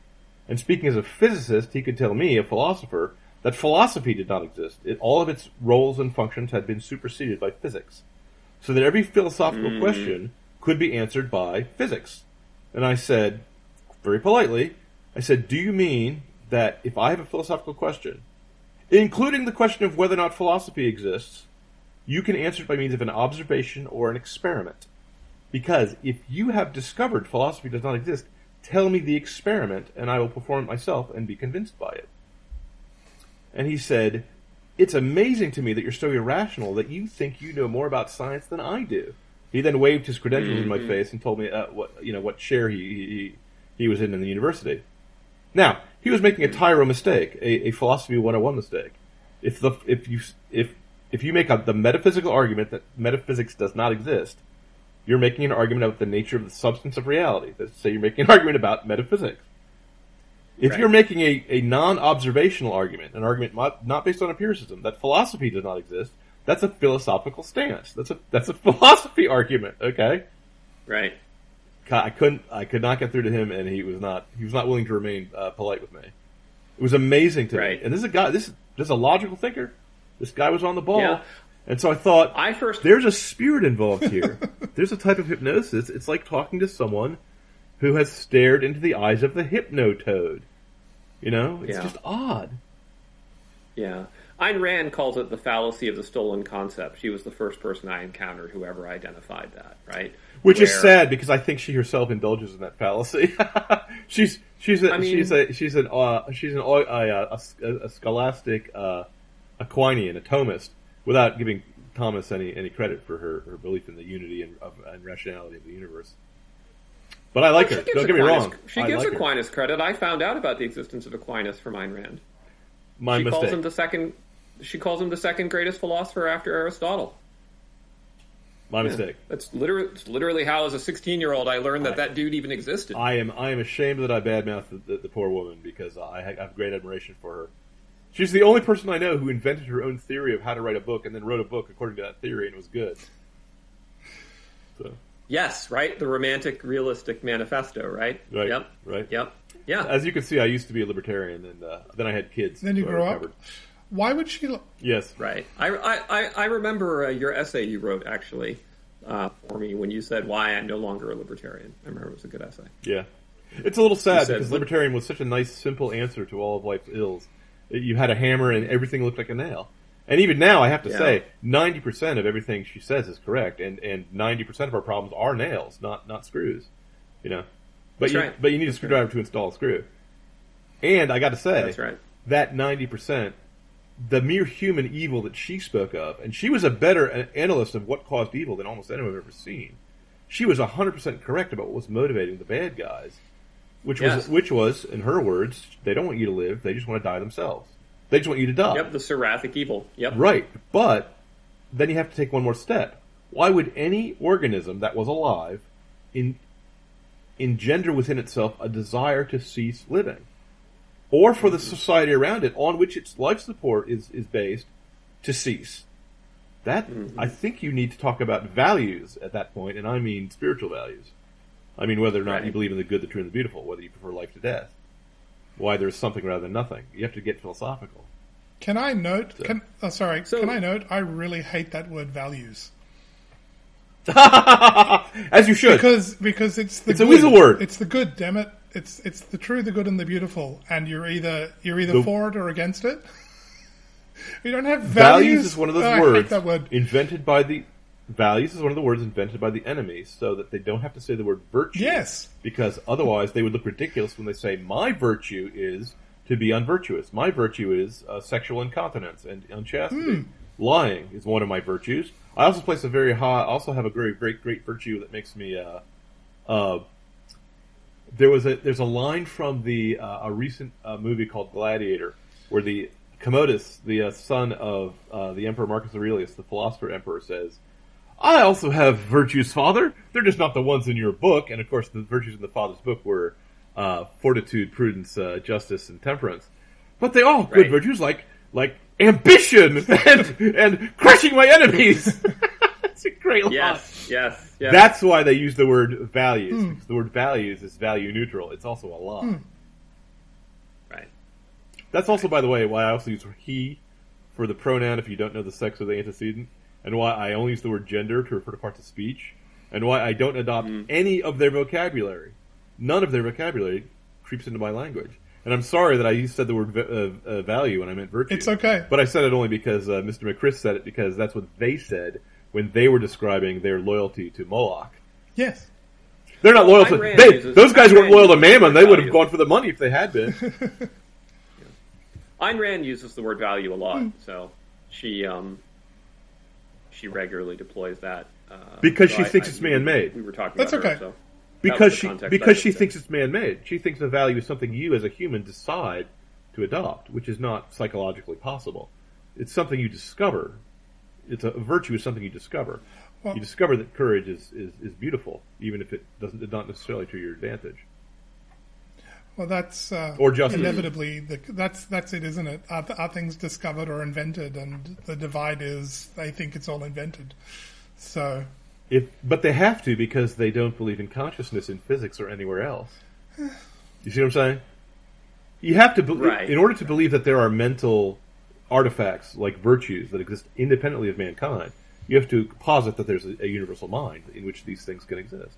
And speaking as a physicist, he could tell me, a philosopher, that philosophy did not exist. All of its roles and functions had been superseded by physics. So that every philosophical question could be answered by physics. And I said, very politely, I said, do you mean that if I have a philosophical question, including the question of whether or not philosophy exists, you can answer it by means of an observation or an experiment? Because if you have discovered philosophy does not exist, tell me the experiment, and I will perform it myself and be convinced by it. And he said, it's amazing to me that you're so irrational that you think you know more about science than I do. He then waved his credentials in my face and told me what chair he was in the university. Now, he was making a tyro mistake, a philosophy 101 mistake. If you make the metaphysical argument that metaphysics does not exist, you're making an argument about the nature of the substance of reality. Let's say you're making an argument about metaphysics. If you're making a non-observational argument, an argument not based on empiricism, that philosophy does not exist, that's a philosophical stance. That's a philosophy argument. Okay, right. I could not get through to him, and he was not willing to remain polite with me. It was amazing to me. And this is a guy. This is a logical thinker. This guy was on the ball. Yeah. And so I thought, there's a spirit involved here. There's a type of hypnosis. It's like talking to someone who has stared into the eyes of the hypnotoad. You know? It's just odd. Yeah. Ayn Rand calls it the fallacy of the stolen concept. She was the first person I encountered who ever identified that, right? Which is sad, because I think she herself indulges in that fallacy. she's a scholastic Aquinian, a Thomist, without giving Thomas any credit for her belief in the unity and rationality of the universe. But I like her. Don't get me wrong. She gives Aquinas credit. I found out about the existence of Aquinas from Ayn Rand. My mistake. She calls him the second greatest philosopher after Aristotle. My mistake. That's literally how, as a 16-year-old, I learned that dude even existed. I am ashamed that I badmouthed the poor woman, because I have great admiration for her. She's the only person I know who invented her own theory of how to write a book, and then wrote a book according to that theory, and it was good. So. Yes, right? The Romantic Realistic Manifesto, right? Right. Yep. Right. Yep. Yeah. As you can see, I used to be a libertarian, and then I had kids. Then you grew up? Why would she... Yes. Right. I remember your essay you wrote, actually, for me, when you said why I'm no longer a libertarian. I remember it was a good essay. Yeah. It's a little sad, because libertarian was such a nice, simple answer to all of life's ills. You had a hammer and everything looked like a nail. And even now, I have to say, 90% of everything she says is correct, and 90% of our problems are nails, not screws. You know, but you need a screwdriver to install a screw. And I got to say, that 90%, the mere human evil that she spoke of, and she was a better analyst of what caused evil than almost anyone I've ever seen. She was 100% correct about what was motivating the bad guys, which was, in her words, they don't want you to live; they just want to die themselves. They just want you to die. Yep, the seraphic evil. Yep. Right. But then you have to take one more step. Why would any organism that was alive engender within itself a desire to cease living? Or for the society around it, on which its life support is based, to cease? That, I think you need to talk about values at that point, and I mean spiritual values. I mean whether or not you believe in the good, the true, and the beautiful, whether you prefer life to death. Why there's something rather than nothing. You have to get philosophical. Can I note? Can I note? I really hate that word "values." As you should, because it's a weasel word. It's the good. Damn it! It's the true, the good, and the beautiful, and you're either for it or against it. You don't have values. Values is one of those words invented by the. Values is one of the words invented by the enemy, so that they don't have to say the word virtue. Yes. Because otherwise they would look ridiculous when they say, my virtue is to be unvirtuous. My virtue is sexual incontinence and unchastity. Lying is one of my virtues. I also place a very high, also have a very great virtue that makes me, there's a line from a recent movie called Gladiator, where the Commodus, the son of the Emperor Marcus Aurelius, the philosopher emperor, says, I also have virtues, Father. They're just not the ones in your book. And, of course, the virtues in the Father's book were fortitude, prudence, justice, and temperance. But they all good virtues, like ambition and crushing my enemies. That's a great line. Yes. That's why they use the word values. Because the word values is value neutral. It's also a lie. That's also, by the way, why I also use he for the pronoun if you don't know the sex of the antecedent, and why I only use the word gender to refer to parts of speech, and why I don't adopt any of their vocabulary. None of their vocabulary creeps into my language. And I'm sorry that I said the word value when I meant virtue. It's okay. But I said it only because Mr. McChrist said it, because that's what they said when they were describing their loyalty to Moloch. Yes. They're not loyal to... Those guys weren't loyal to Mammon. They would have gone for the money if they had been. Ayn Rand uses the word value a lot, so she regularly deploys that. Because she thinks it's man-made. We were talking That's about okay. her, so because she thinks it's man-made. She thinks the value is something you as a human decide to adopt, which is not psychologically possible. It's something you discover. A virtue is something you discover. Well, you discover that courage is beautiful, even if it is not necessarily to your advantage. Well, that's or justice. Inevitably that's it, isn't it? Are things discovered or invented? And the divide is they think it's all invented. So, but they have to, because they don't believe in consciousness in physics or anywhere else. You see what I'm saying? You have to in order to believe that there are mental artifacts like virtues that exist independently of mankind. You have to posit that there's a universal mind in which these things can exist.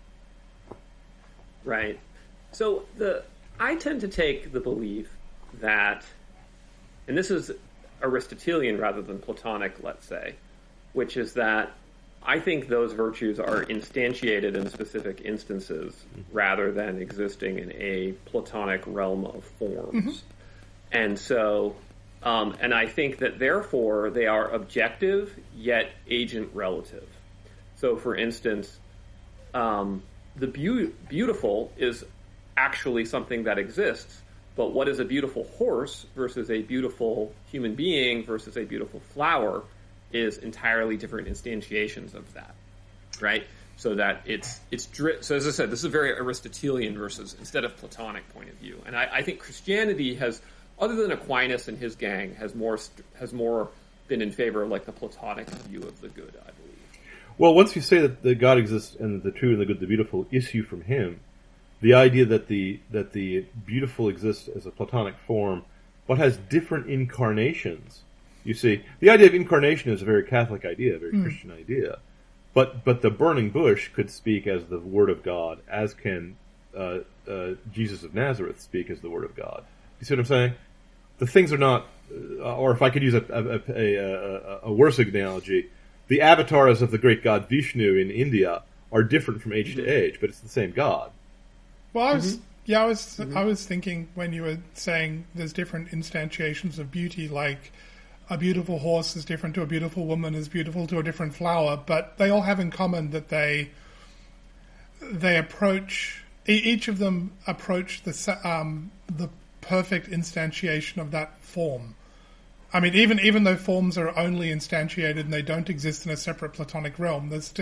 Right. So I tend to take the belief that, and this is Aristotelian rather than Platonic, let's say, which is that I think those virtues are instantiated in specific instances rather than existing in a Platonic realm of forms. And so, and I think that therefore they are objective yet agent relative. So, for instance, the beautiful is actually something that exists, but what is a beautiful horse versus a beautiful human being versus a beautiful flower is entirely different instantiations of that, right? So that so as I said, this is a very Aristotelian versus instead of Platonic point of view, and I think Christianity has, other than Aquinas and his gang, has more been in favor of like the Platonic view of the good, I believe. Well, once you say that the God exists and the true and the good, the beautiful issue from Him, the idea that the beautiful exists as a Platonic form, but has different incarnations. You see, the idea of incarnation is a very Catholic idea, a very Christian idea. But the burning bush could speak as the Word of God, as can Jesus of Nazareth speak as the Word of God. You see what I'm saying? The things are not, or if I could use a worse analogy, the avatars of the great god Vishnu in India are different from age to age, but it's the same God. Well, I was thinking when you were saying there's different instantiations of beauty, like a beautiful horse is different to a beautiful woman, is beautiful to a different flower, but they all have in common that they approach, each of them approach the perfect instantiation of that form. I mean, even though forms are only instantiated and they don't exist in a separate Platonic realm, there's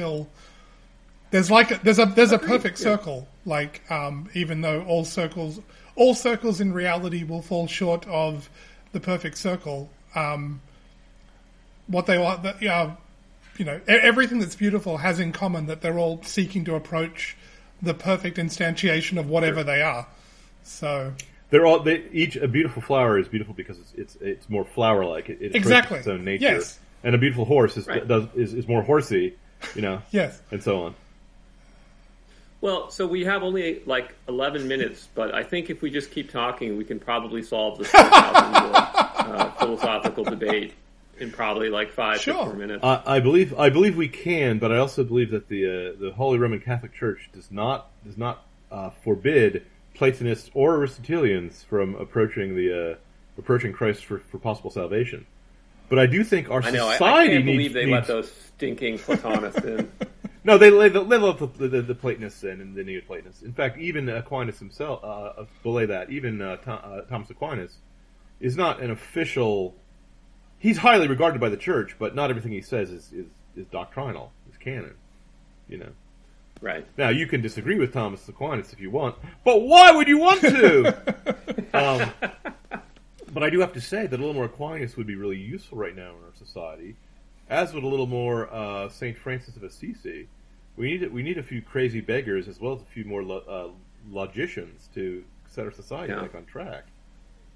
a perfect circle. Like, even though all circles in reality will fall short of the perfect circle. What they are, everything that's beautiful has in common that they're all seeking to approach the perfect instantiation of whatever they are. So each a beautiful flower is beautiful because it's more flower-like. It exactly its own nature. Yes. And a beautiful horse is more horsey, Yes. And so on. Well, so we have only like 11 minutes, but I think if we just keep talking, we can probably solve this philosophical debate in probably like 6 more minutes. I believe we can, but I also believe that the Holy Roman Catholic Church does not forbid Platonists or Aristotelians from approaching Christ for possible salvation. But I do think our society I can't believe they let those stinking Platonists in. No, they let the Platonists in and the Neoplatonists. In fact, even Aquinas himself, below that, even Thomas Aquinas is not an official. He's highly regarded by the church, but not everything he says is doctrinal, is canon. Right. Now, you can disagree with Thomas Aquinas if you want, but why would you want to? But I do have to say that a little more Aquinas would be really useful right now in our society, as would a little more St. Francis of Assisi. We need a few crazy beggars as well as a few more logicians to set our society back on track.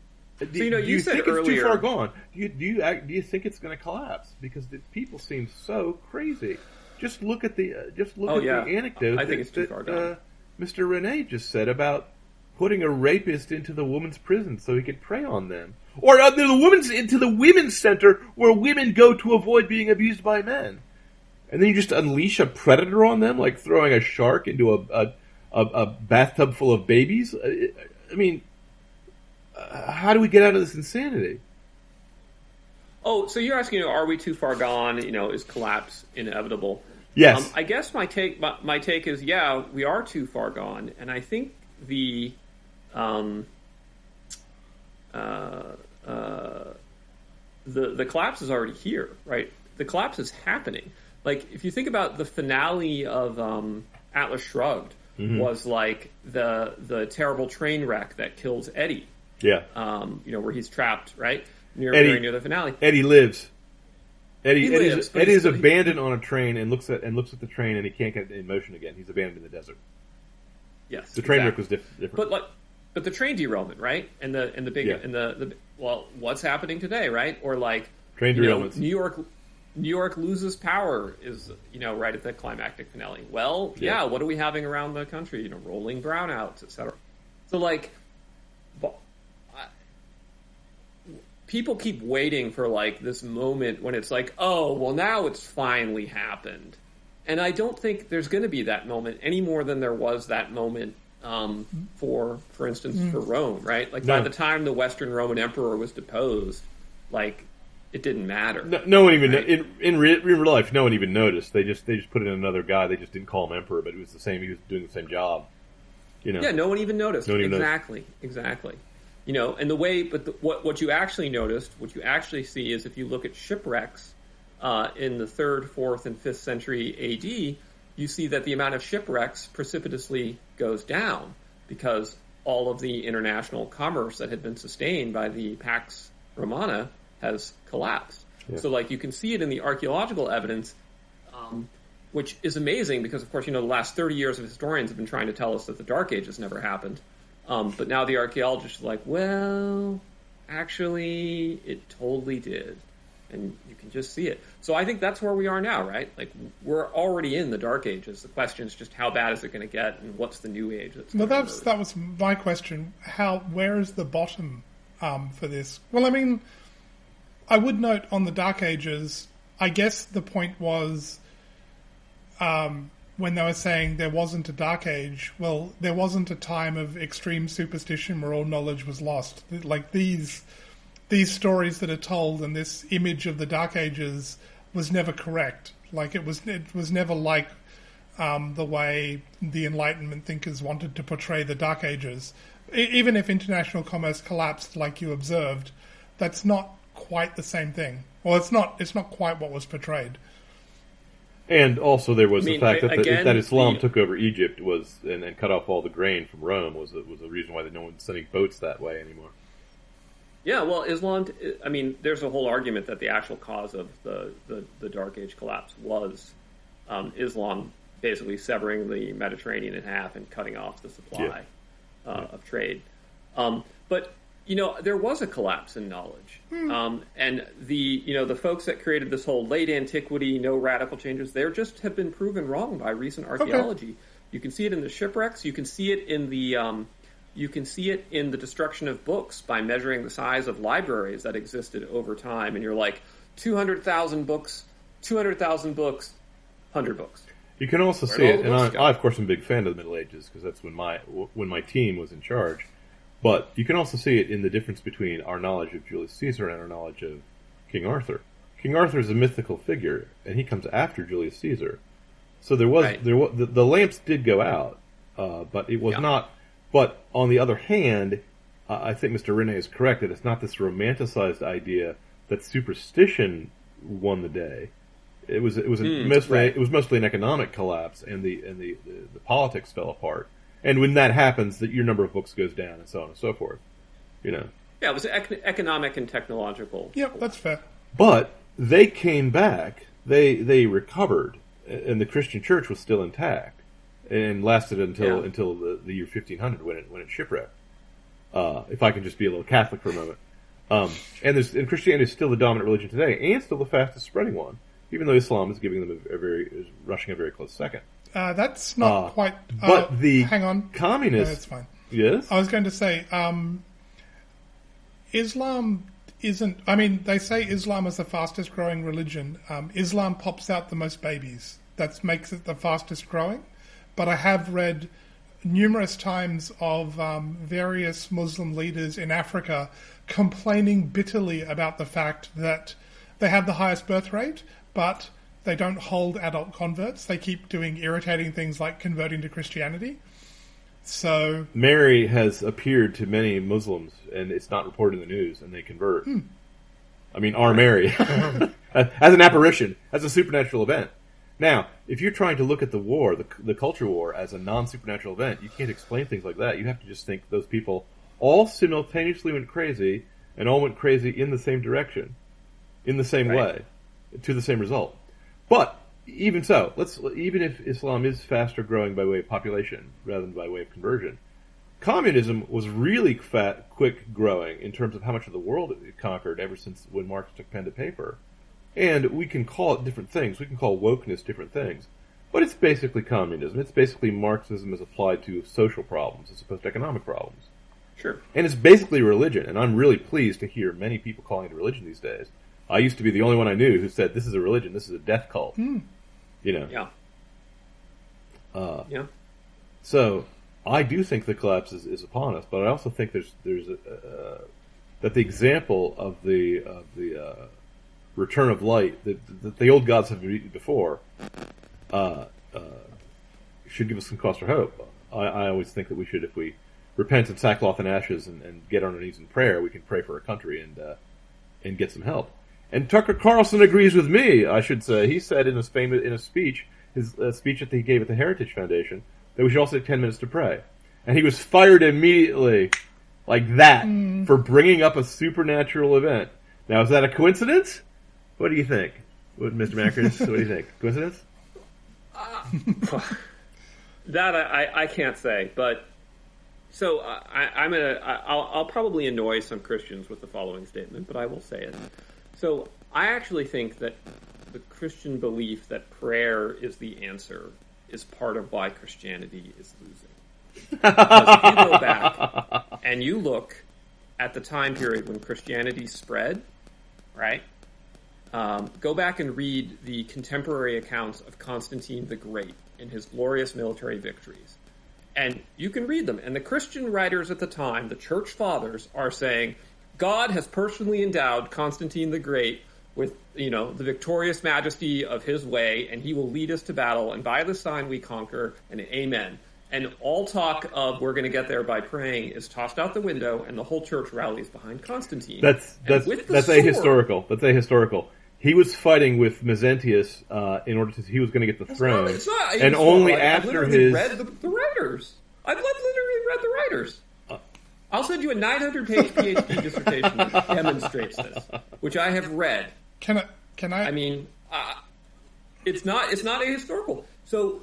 So, you you said think earlier, it's too far gone? Do you think it's going to collapse? Because the people seem so crazy. Just look at the the anecdote. I think it's too far gone. Mr. Rene just said about putting a rapist into the women's prison so he could prey on them, or into the women's center where women go to avoid being abused by men, and then you just unleash a predator on them, like throwing a shark into a bathtub full of babies. I mean, how do we get out of this insanity? Oh, so you're asking, are we too far gone? Is collapse inevitable? Yes. I guess my take is, yeah, we are too far gone, and I think the collapse is already here, right? The collapse is happening. Like, if you think about the finale of Atlas Shrugged, was like the terrible train wreck that kills Eddie. Yeah. Where he's trapped, right? Very near the finale. Eddie lives. Eddie is but abandoned on a train and looks at the train, and he can't get it in motion again. He's abandoned in the desert. Yes, the train wreck was different. But the train derailment, right? And the big what's happening today, right? Or like train derailments. New York loses power is right at the climactic finale. Well, yeah. What are we having around the country? Rolling brownouts, etc. So like, people keep waiting for like this moment when it's like, oh, well, now it's finally happened. And I don't think there's going to be that moment any more than there was that moment for instance, for Rome, right? Like by the time the Western Roman Emperor was deposed, like it didn't matter. No one even in real life, no one even noticed. They just put in another guy. They just didn't call him emperor, but it was the same. He was doing the same job. Yeah, no one even noticed. Exactly. And the way, but what you actually noticed, what you actually see is if you look at shipwrecks in the 3rd, 4th, and 5th century AD, you see that the amount of shipwrecks precipitously goes down because all of the international commerce that had been sustained by the Pax Romana has collapsed. Yeah. So, like, you can see it in the archaeological evidence, which is amazing because, of course, the last 30 years of historians have been trying to tell us that the Dark Ages never happened. But now the archaeologists are like, well, actually, it totally did. And you can just see it. So I think that's where we are now, right? Like, we're already in the Dark Ages. The question is just how bad is it going to get, and what's the new age that's going to emerge? That was my question. Where is the bottom for this? Well, I mean, I would note on the Dark Ages, I guess the point was when they were saying there wasn't a Dark Age, well, there wasn't a time of extreme superstition where all knowledge was lost. Like these stories that are told and this image of the Dark Ages was never correct. Like it was never like the way the Enlightenment thinkers wanted to portray the Dark Ages. Even if international commerce collapsed, like you observed, that's not quite the same thing. Well, it's not quite what was portrayed. And also there was the fact that Islam took over Egypt and cut off all the grain from Rome was a reason why no one's sending boats that way anymore. Yeah, well, Islam, I mean, there's a whole argument that the actual cause of the Dark Age collapse was Islam basically severing the Mediterranean in half and cutting off the supply of trade. But, there was a collapse in knowledge. And the folks that created this whole late antiquity, no radical changes, they just have been proven wrong by recent archaeology. Okay. You can see it in the shipwrecks. You can see it in the destruction of books by measuring the size of libraries that existed over time. And you're like, 200,000 books, 100 books. You can also see it, and I, of course, am a big fan of the Middle Ages because that's when my team was in charge. But you can also see it in the difference between our knowledge of Julius Caesar and our knowledge of King Arthur. King Arthur is a mythical figure, and he comes after Julius Caesar. So the lamps did go out, but it was not. But on the other hand, I think Mr. Rene is correct that it's not this romanticized idea that superstition won the day. It was mostly an economic collapse, and the politics fell apart. And when that happens, that your number of books goes down, and so on and so forth. Yeah, it was economic and technological. Yep, that's fair. But they came back. They recovered, and the Christian Church was still intact, and lasted until the year 1500 when it shipwrecked. If I can just be a little Catholic for a moment. And Christianity is still the dominant religion today, and still the fastest spreading one, even though Islam is giving them is rushing a very close second. That's not quite. But the hang on, communists. No, it's fine. Yes, I was going to say, Islam isn't. I mean, they say Islam is the fastest growing religion. Islam pops out the most babies. That makes it the fastest growing. But I have read numerous times of various Muslim leaders in Africa complaining bitterly about the fact that they have the highest birth rate, but they don't hold adult converts. They keep doing irritating things like converting to Christianity. So Mary has appeared to many Muslims, and it's not reported in the news, and they convert. I mean, our Mary, as an apparition, as a supernatural event. Now, if you're trying to look at the war, the culture war, as a non-supernatural event, you can't explain things like that. You have to just think those people all simultaneously went crazy, and all went crazy in the same direction, in the same way, to the same result. But even so, even if Islam is faster growing by way of population rather than by way of conversion, communism was really quick growing in terms of how much of the world it conquered ever since when Marx took pen to paper. And we can call it different things. We can call wokeness different things. But it's basically communism. It's basically Marxism as applied to social problems as opposed to economic problems. Sure. And it's basically religion. And I'm really pleased to hear many people calling it a religion these days. I used to be the only one I knew who said, this is a religion, this is a death cult. You know. Yeah. Yeah. So, I do think the collapse is upon us, but I also think there's that the example of the return of light that the old gods have used before should give us some cause for hope. I always think that we should, if we repent in sackcloth and ashes and get on our knees in prayer, we can pray for our country and get some help. And Tucker Carlson agrees with me, I should say. He said in a speech, his speech that he gave at the Heritage Foundation, that we should also take 10 minutes to pray. And he was fired immediately, like that, for bringing up a supernatural event. Now, is that a coincidence? What do you think? Mr. Makris, what do you think? Coincidence? That I can't say, but so I'll probably annoy some Christians with the following statement, but I will say it. So I actually think that the Christian belief that prayer is the answer is part of why Christianity is losing. Because if you go back and you look at the time period when Christianity spread, right? Go back and read the contemporary accounts of Constantine the Great and his glorious military victories. And you can read them. And the Christian writers at the time, the church fathers, are saying, God has personally endowed Constantine the Great with, the victorious majesty of his way, and he will lead us to battle, and by the sign we conquer, and amen. And all talk of we're going to get there by praying is tossed out the window, and the whole church rallies behind Constantine. That's ahistorical. That's ahistorical. He was fighting with Mezentius in order to. He was going to get the throne, and only after his. Read the writers. I've literally read the writers. I'll send you a 900-page PhD dissertation that demonstrates this, which I have read. Can I? I mean, it's not ahistorical. So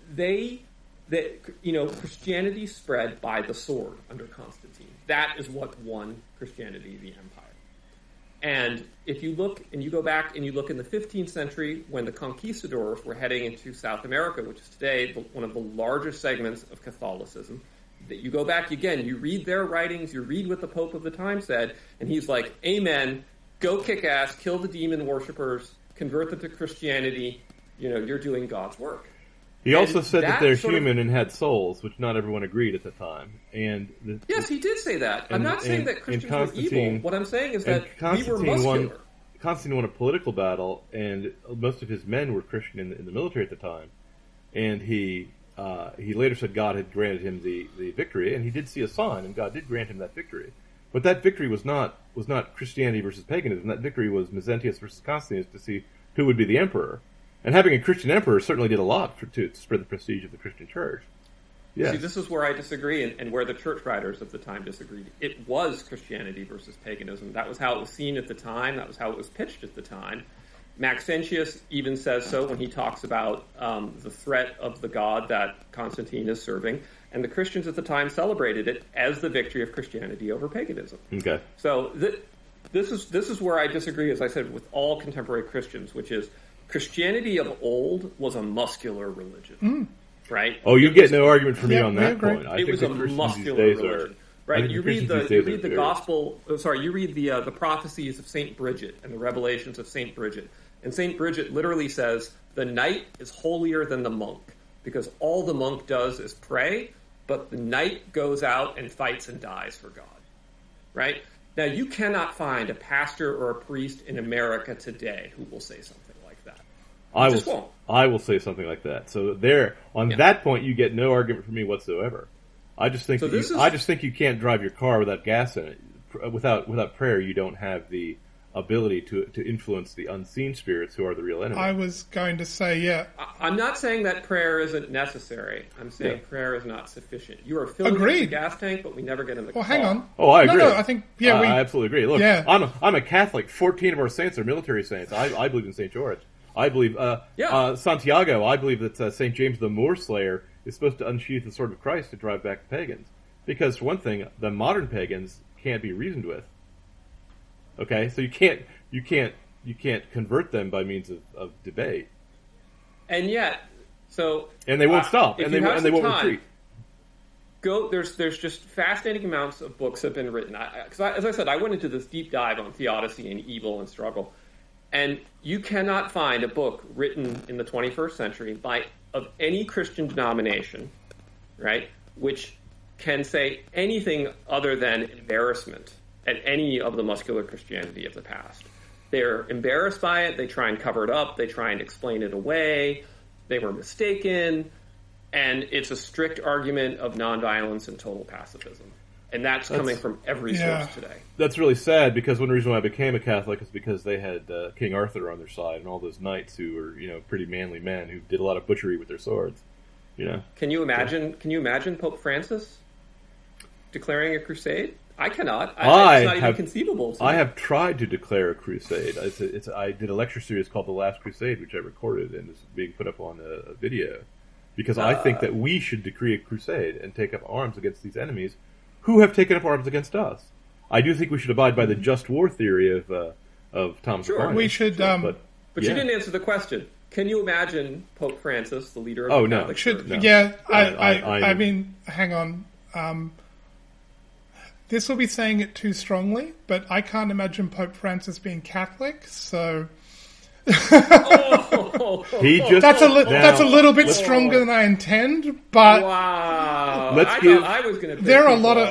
Christianity spread by the sword under Constantine. That is what won Christianity the empire. And if you look and you go back and you look in the 15th century when the conquistadors were heading into South America, which is today one of the largest segments of Catholicism, that you go back again, you read their writings, you read what the Pope of the time said, and he's like, amen, go kick ass, kill the demon worshippers, convert them to Christianity, you're doing God's work. He also said that they're human and had souls, which not everyone agreed at the time. Yes, he did say that. I'm not saying that Christians were evil. What I'm saying is that we were muscular. Constantine won a political battle, and most of his men were Christian in the military at the time. And he later said God had granted him the victory, and he did see a sign, and God did grant him that victory. But that victory was not Christianity versus paganism. That victory was Mezentius versus Constantine to see who would be the emperor. And having a Christian emperor certainly did a lot to spread the prestige of the Christian church. Yes. See, this is where I disagree and where the church writers of the time disagreed. It was Christianity versus paganism. That was how it was seen at the time. That was how it was pitched at the time. Maxentius even says so when he talks about the threat of the God that Constantine is serving. And the Christians at the time celebrated it as the victory of Christianity over paganism. Okay. So this is where I disagree, as I said, with all contemporary Christians, which is Christianity of old was a muscular religion, right? Oh, you get no argument from me on that agree. point. I It think was the a Christians muscular these days religion, I right? think You Christians read these days the are very- gospel. You read the prophecies of Saint Bridget and the revelations of Saint Bridget, and Saint Bridget literally says the knight is holier than the monk because all the monk does is pray, but the knight goes out and fights and dies for God, right? Now, you cannot find a pastor or a priest in America today who will say something like that. I will say something like that. So there, on that point, you get no argument from me whatsoever. I just think I just think you can't drive your car without gas in it. Without prayer, you don't have the ability to influence the unseen spirits who are the real enemy. I was going to say, yeah. I'm not saying that prayer isn't necessary. I'm saying prayer is not sufficient. You are filling up Agreed. the gas tank, but we never get in the car. Well, hang on. Oh, I agree. No, I think, yeah, I absolutely agree. Look, Yeah. I'm a Catholic. 14 of our saints are military saints. I believe in St. George. I believe Santiago. I believe that St. James the Moor Slayer is supposed to unsheath the sword of Christ to drive back the pagans. Because for one thing, the modern pagans can't be reasoned with. Okay, so you can't convert them by means of debate. And yet, And they won't stop, and they won't retreat. There's just fascinating amounts of books have been written. As I said, I went into this deep dive on theodicy and evil and struggle, and you cannot find a book written in the 21st century of any Christian denomination, right, which can say anything other than embarrassment at any of the muscular Christianity of the past. They're embarrassed by it. They try and cover it up. They try and explain it away. They were mistaken. And it's a strict argument of nonviolence and total pacifism. And that's coming from every source today. That's really sad, because one reason why I became a Catholic is because they had King Arthur on their side and all those knights who were, pretty manly men who did a lot of butchery with their swords. Can you imagine Pope Francis declaring a crusade? I cannot. It's not even conceivable to me. I have tried to declare a crusade. I did a lecture series called The Last Crusade, which I recorded and is being put up on a video. Because I think that we should decree a crusade and take up arms against these enemies who have taken up arms against us. I do think we should abide by the just war theory of Thomas Aquinas. We should. But you didn't answer the question. Can you imagine Pope Francis, the leader of the Catholic Church? No. Yeah, I mean, hang on. This will be saying it too strongly, but I can't imagine Pope Francis being Catholic, so... That's a little bit stronger than I intend, but... Wow. I was going to... There are a lot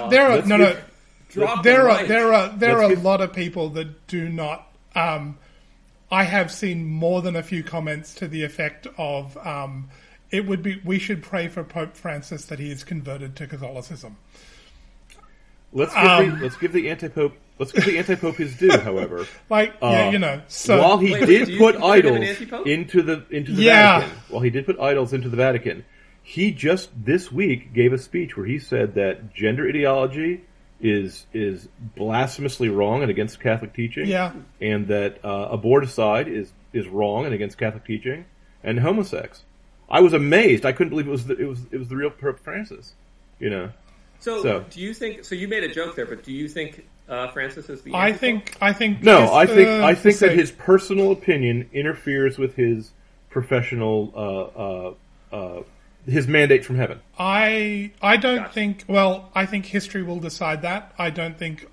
of people that do not... I have seen more than a few comments to the effect of we should pray for Pope Francis that he is converted to Catholicism. Let's give the anti-pope his due, however. So while he did put idols into the Vatican, while he did put idols into the Vatican, he just this week gave a speech where he said that gender ideology is blasphemously wrong and against Catholic teaching, and that aborticide is wrong and against Catholic teaching, and homosex. I was amazed. I couldn't believe it was the real Pope Francis. So do you think? So you made a joke there, but do you think Francis is the? I think that his personal opinion interferes with his professional his mandate from heaven. I don't think. Well, I think history will decide that. I don't think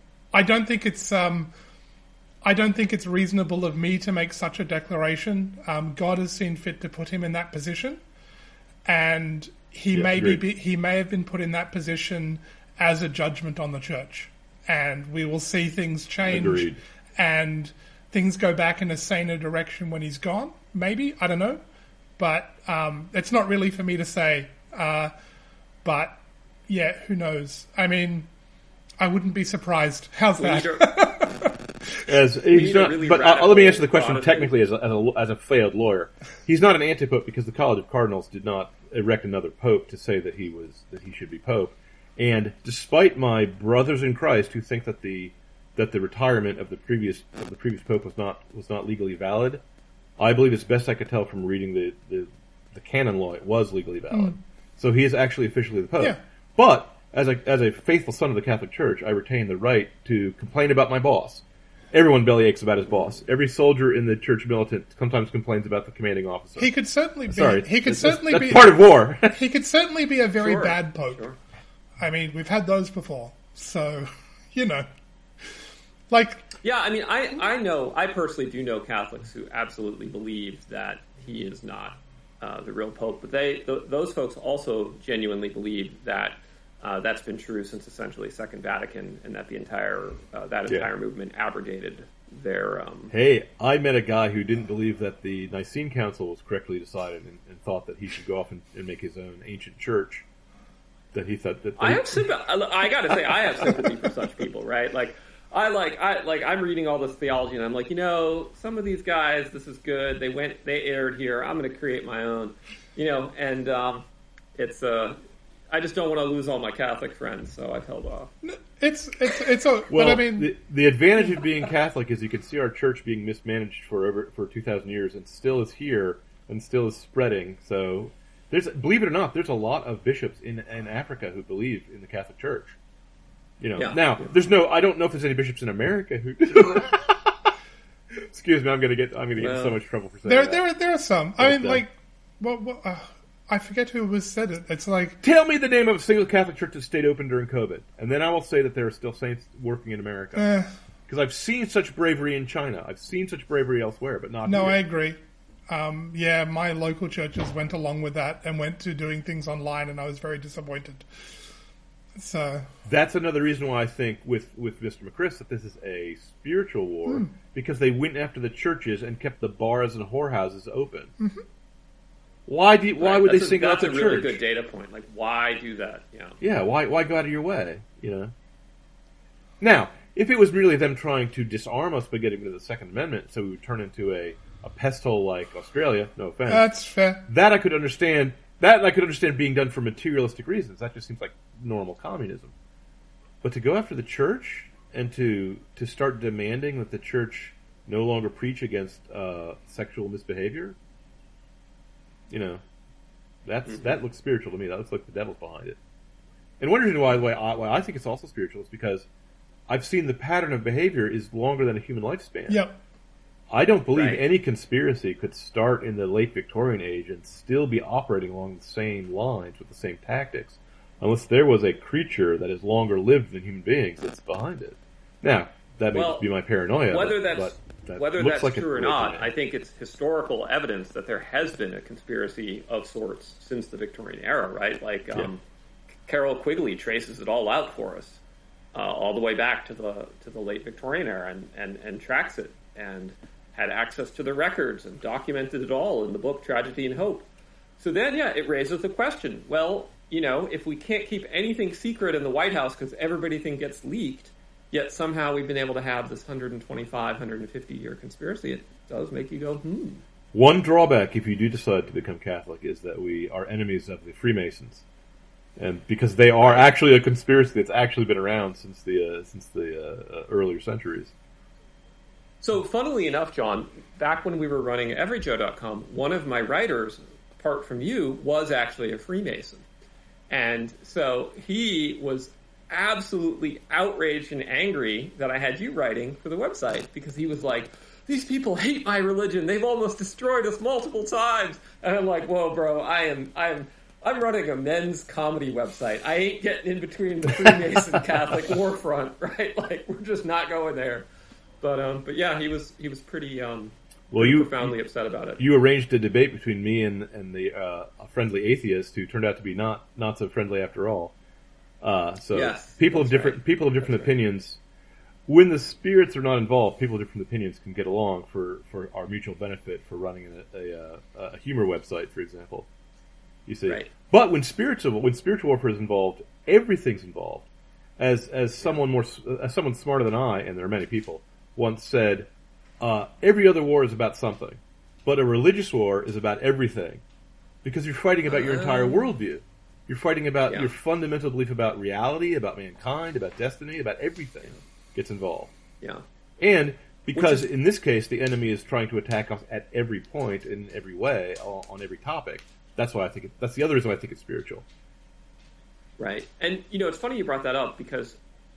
it's reasonable of me to make such a declaration. God has seen fit to put him in that position, and he may have been put in that position as a judgment on the church, and we will see things change and things go back in a saner direction when he's gone. Maybe, I don't know, but it's not really for me to say. But yeah, who knows? I mean, I wouldn't be surprised. How's that? Let me answer the question technically as a failed lawyer. He's not an anti-pope because the College of Cardinals did not erect another pope to say that he should be pope. And despite my brothers in Christ who think that the retirement of the previous pope was not legally valid, I believe, as best I could tell from reading the canon law, it was legally valid. So he is actually officially the pope. Yeah. But as a faithful son of the Catholic Church, I retain the right to complain about my boss. Everyone bellyaches about his boss. Every soldier in the church militant sometimes complains about the commanding officer. He could certainly be. Sorry, he could that's be part of war. He could certainly be a very Sure, bad pope. sure. I mean, we've had those before, so like. Yeah, I mean, I personally do know Catholics who absolutely believe that he is not the real pope, but those folks also genuinely believe that that's been true since essentially Second Vatican, and that the entire movement abrogated their. Hey, I met a guy who didn't believe that the Nicene Council was correctly decided, and thought that he should go off and make his own ancient church. That he thought that I gotta say, I have sympathy for such people, right? Like, I'm reading all this theology, and I'm like, some of these guys, this is good. They erred here. I'm going to create my own, and it's I just don't want to lose all my Catholic friends, so I've held off. It's well, but I mean, the advantage of being Catholic is you can see our church being mismanaged for 2,000 years, and still is here and still is spreading. So believe it or not, there's a lot of bishops in Africa who believe in the Catholic Church. Now I don't know if there's any bishops in America who do. Excuse me, I'm gonna get in so much trouble for saying that. There are some. I mean, I forget who said it. It's like, tell me the name of a single Catholic church that stayed open during COVID, and then I will say that there are still saints working in America. Because I've seen such bravery in China. I've seen such bravery elsewhere, but not here. I agree. My local churches went along with that and went to doing things online, and I was very disappointed. So that's another reason why I think with Mr. McChrist that this is a spiritual war, because they went after the churches and kept the bars and whorehouses open. Mm-hmm. Why would they single out the church? That's a really good data point. Like, why do that? Yeah. Why go out of your way? Now, if it was really them trying to disarm us by getting rid of the Second Amendment, so we would turn into a pest hole like Australia. No offense. That's fair. That I could understand. That I could understand being done for materialistic reasons. That just seems like normal communism. But to go after the church and to start demanding that the church no longer preach against sexual misbehavior. That looks spiritual to me. That looks like the devil's behind it. And one reason why I think it's also spiritual is because I've seen the pattern of behavior is longer than a human lifespan. Yep. I don't believe any conspiracy could start in the late Victorian age and still be operating along the same lines with the same tactics, unless there was a creature that is longer lived than human beings that's behind it. Now, that may just be my paranoia. Whether that's true or not, I think it's historical evidence that there has been a conspiracy of sorts since the Victorian era, right? Like, Carol Quigley traces it all out for us, all the way back to the late Victorian era, and tracks it, and had access to the records and documented it all in the book Tragedy and Hope. So then, it raises the question, well, if we can't keep anything secret in the White House because everybody gets leaked, yet somehow we've been able to have this 125, 150-year conspiracy, it does make you go, One drawback, if you do decide to become Catholic, is that we are enemies of the Freemasons. And because they are actually a conspiracy that's actually been around since the earlier centuries. So, funnily enough, John, back when we were running everyjoe.com, one of my writers, apart from you, was actually a Freemason. And so he was absolutely outraged and angry that I had you writing for the website, because he was like, these people hate my religion. They've almost destroyed us multiple times. And I'm like, whoa, bro, I'm running a men's comedy website. I ain't getting in between the Freemason Catholic war front, right? Like, we're just not going there. But yeah, he was pretty profoundly upset about it. You arranged a debate between me and a friendly atheist who turned out to be not so friendly after all. People of different opinions. When the spirits are not involved, people of different opinions can get along for our mutual benefit for running a humor website, for example. You see, right. But when spiritual warfare is involved, everything's involved. As someone smarter than I, and there are many people, once said, every other war is about something, but a religious war is about everything, because you're fighting about your entire worldview. You're fighting about your fundamental belief about reality, about mankind, about destiny, about everything gets involved. Yeah. And because in this case, the enemy is trying to attack us at every point, in every way, on every topic. That's why I think that's the other reason why I think it's spiritual. Right. And, it's funny you brought that up, because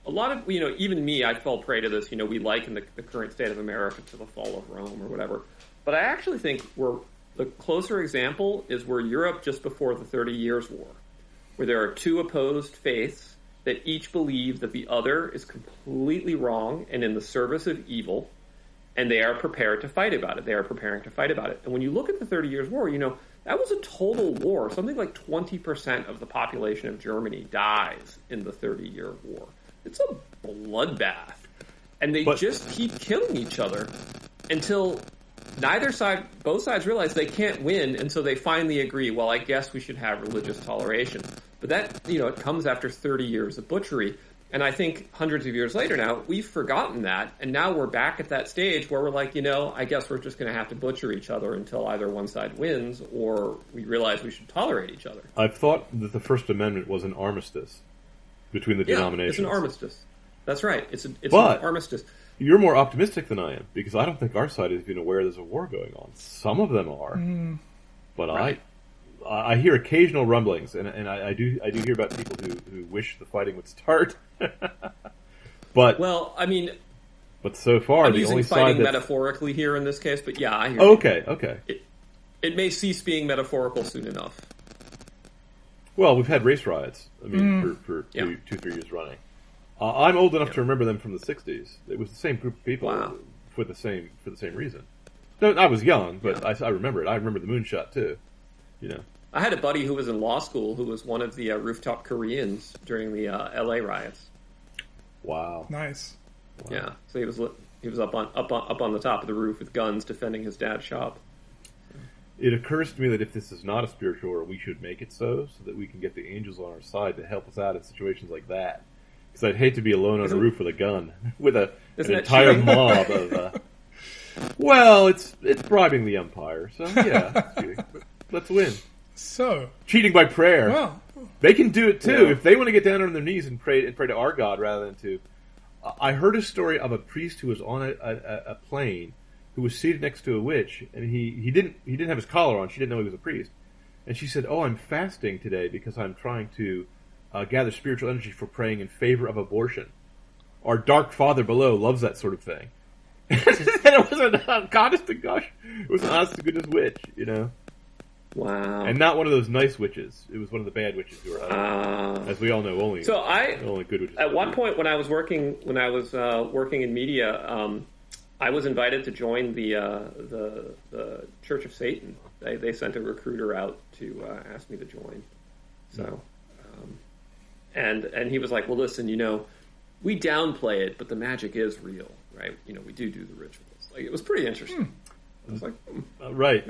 a lot of, even me, I fell prey to this, we liken the current state of America to the fall of Rome or whatever. But I actually think the closer example is where Europe just before the 30 Years' War, where there are two opposed faiths that each believe that the other is completely wrong and in the service of evil, and they are prepared to fight about it. They are preparing to fight about it. And when you look at the 30 Years' War, that was a total war. Something like 20% of the population of Germany dies in the 30-year war. It's a bloodbath. And they just keep killing each other until both sides realize they can't win, and so they finally agree, well, I guess we should have religious toleration. But that, it comes after 30 years of butchery. And I think hundreds of years later now, we've forgotten that, and now we're back at that stage where we're like, I guess we're just going to have to butcher each other until either one side wins or we realize we should tolerate each other. I've thought that the First Amendment was an armistice between the denominations. It's an armistice. That's right. It's an armistice. You're more optimistic than I am, because I don't think our side is even aware there's a war going on. Some of them are, but right. I hear occasional rumblings, and I do hear about people who wish the fighting would start. But so far I'm the using only fighting side metaphorically here in this case, but yeah, I hear. Okay. It may cease being metaphorical soon enough. Well, we've had race riots. I mean, for 2-3 years running. I'm old enough to remember them from the '60s. It was the same group of people for the same reason. No, I was young, but I remember it. I remember the moonshot too. I had a buddy who was in law school who was one of the rooftop Koreans during the L.A. riots. Wow, nice. Wow. Yeah, so he was up on the top of the roof with guns defending his dad's shop. It occurs to me that if this is not a spiritual war, we should make it so that we can get the angels on our side to help us out in situations like that. Because I'd hate to be alone on a roof with a gun with an entire mob of. Well, it's bribing the umpire, so yeah, let's win. So cheating by prayer. Well, they can do it too if they want to get down on their knees and pray to our God rather than to. I heard a story of a priest who was on a plane who was seated next to a witch, and he didn't have his collar on. She didn't know he was a priest, and she said, "Oh, I'm fasting today because I'm trying to gather spiritual energy for praying in favor of abortion. Our dark Father below loves that sort of thing." And it wasn't honest to gosh, it was an honest to goodness witch, Wow. And not one of those nice witches. It was one of the bad witches who are, as we all know, only good witches. At one point when I was working in media, I was invited to join the Church of Satan. They sent a recruiter out to ask me to join. So, and he was like, "Well, listen, we downplay it, but the magic is real, right? We do the rituals." Like, it was pretty interesting. I was like, right.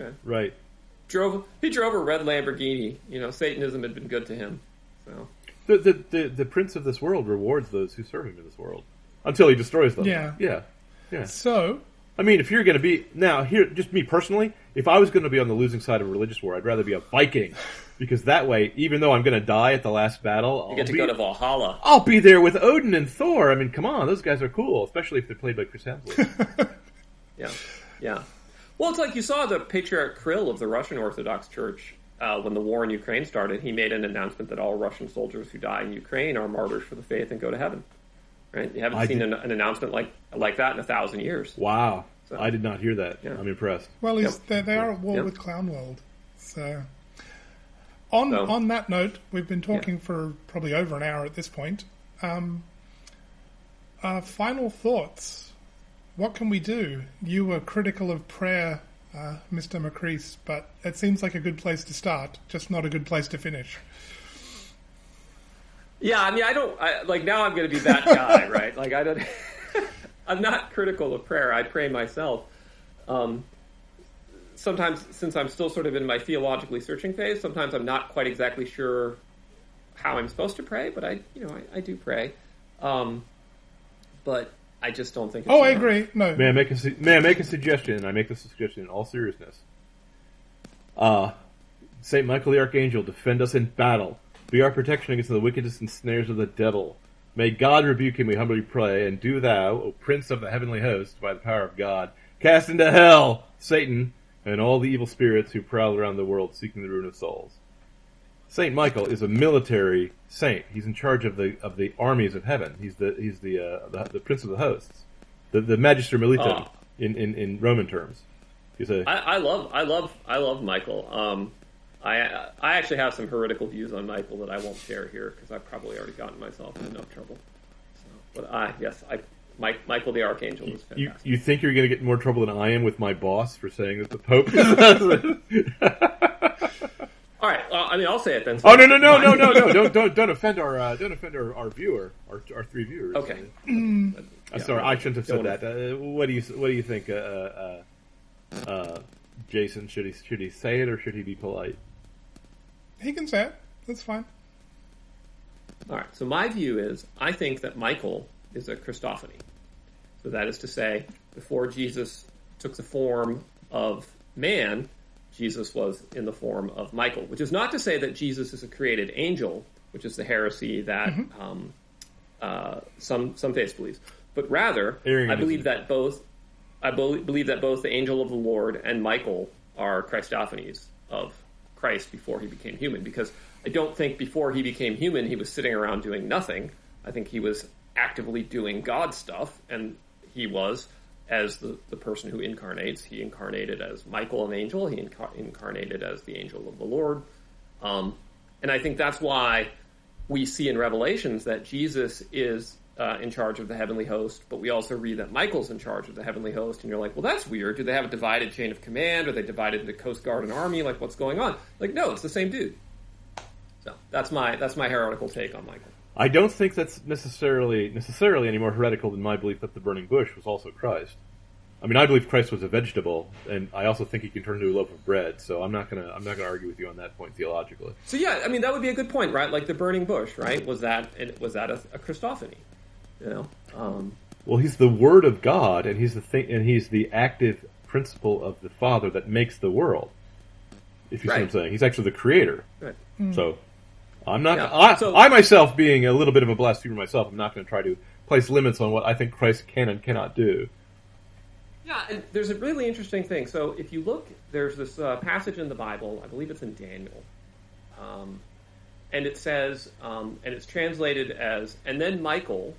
He drove a red Lamborghini. Satanism had been good to him. So the prince of this world rewards those who serve him in this world until he destroys them. Yeah. So, I mean, if you're going to be just me personally, if I was going to be on the losing side of a religious war, I'd rather be a Viking, because that way, even though I'm going to die at the last battle, you get to go to Valhalla. I'll be there with Odin and Thor. I mean, come on, those guys are cool, especially if they're played by Chris Hemsworth. Yeah. Well, it's like you saw the Patriarch Kirill of the Russian Orthodox Church when the war in Ukraine started. He made an announcement that all Russian soldiers who die in Ukraine are martyrs for the faith and go to heaven. Right? You haven't seen an announcement like that in 1,000 years. Wow. So, I did not hear that. Yeah. I'm impressed. Well, they are at war with Clown World. So, on that note, we've been talking for probably over an hour at this point. Final thoughts. What can we do? You were critical of prayer, Mr. Macrease, but it seems like a good place to start, just not a good place to finish. Yeah, I mean, now I'm going to be that guy, right? Like, I'm not critical of prayer. I pray myself. Sometimes, since I'm still sort of in my theologically searching phase, sometimes I'm not quite exactly sure how I'm supposed to pray, but I do pray. But I just don't think it's I agree. No. May I make a suggestion? I make this suggestion in all seriousness. Saint Michael the Archangel, defend us in battle. Be our protection against the wickedness and snares of the devil. May God rebuke him, we humbly pray, and do thou, O Prince of the heavenly host, by the power of God, cast into hell Satan and all the evil spirits who prowl around the world seeking the ruin of souls. Saint Michael is a military saint. He's in charge of the armies of heaven. He's the prince of the hosts, the Magister Militum in Roman terms. I love Michael. I actually have some heretical views on Michael that I won't share here because I've probably already gotten myself in enough trouble. So, but Michael the Archangel is fantastic. You think you're going to get in more trouble than I am with my boss for saying that the Pope All right. I'll say it then. Oh no! Don't offend our viewer, our three viewers. Okay. I'm sorry, I shouldn't have said that. What do you think, Jason? Should he say it or should he be polite? He can say it. That's fine. All right. So my view is, I think that Michael is a Christophany. So that is to say, before Jesus took the form of man, Jesus was in the form of Michael, which is not to say that Jesus is a created angel, which is the heresy that some faiths believes, but rather I believe that both the angel of the Lord and Michael are Christophanies of Christ before he became human, because I don't think before he became human he was sitting around doing nothing. I think he was actively doing God stuff, and he was, as the person who incarnates, he incarnated as Michael, an angel. He incarnated as the angel of the Lord. And I think that's why we see in Revelations that Jesus is in charge of the heavenly host, but we also read that Michael's in charge of the heavenly host, and you're like, well, that's weird. Do they have a divided chain of command? Are they divided into Coast Guard and Army? Like, what's going on? Like, no, it's the same dude. So that's my heretical take on Michael. I don't think that's necessarily any more heretical than my belief that the burning bush was also Christ. I mean, I believe Christ was a vegetable, and I also think he can turn into a loaf of bread. So I'm not gonna argue with you on that point theologically. So yeah, I mean, that would be a good point, right? Like the burning bush, right? Was that a Christophany? You know. Well, he's the Word of God, and he's the active principle of the Father that makes the world. If you see what I'm saying, he's actually the creator. Right. So I'm not. Yeah. I myself, being a little bit of a blasphemer myself, I'm not going to try to place limits on what I think Christ can and cannot do. Yeah, and there's a really interesting thing. So if you look, there's this passage in the Bible, I believe it's in Daniel, and it says, and it's translated as, and then Michael,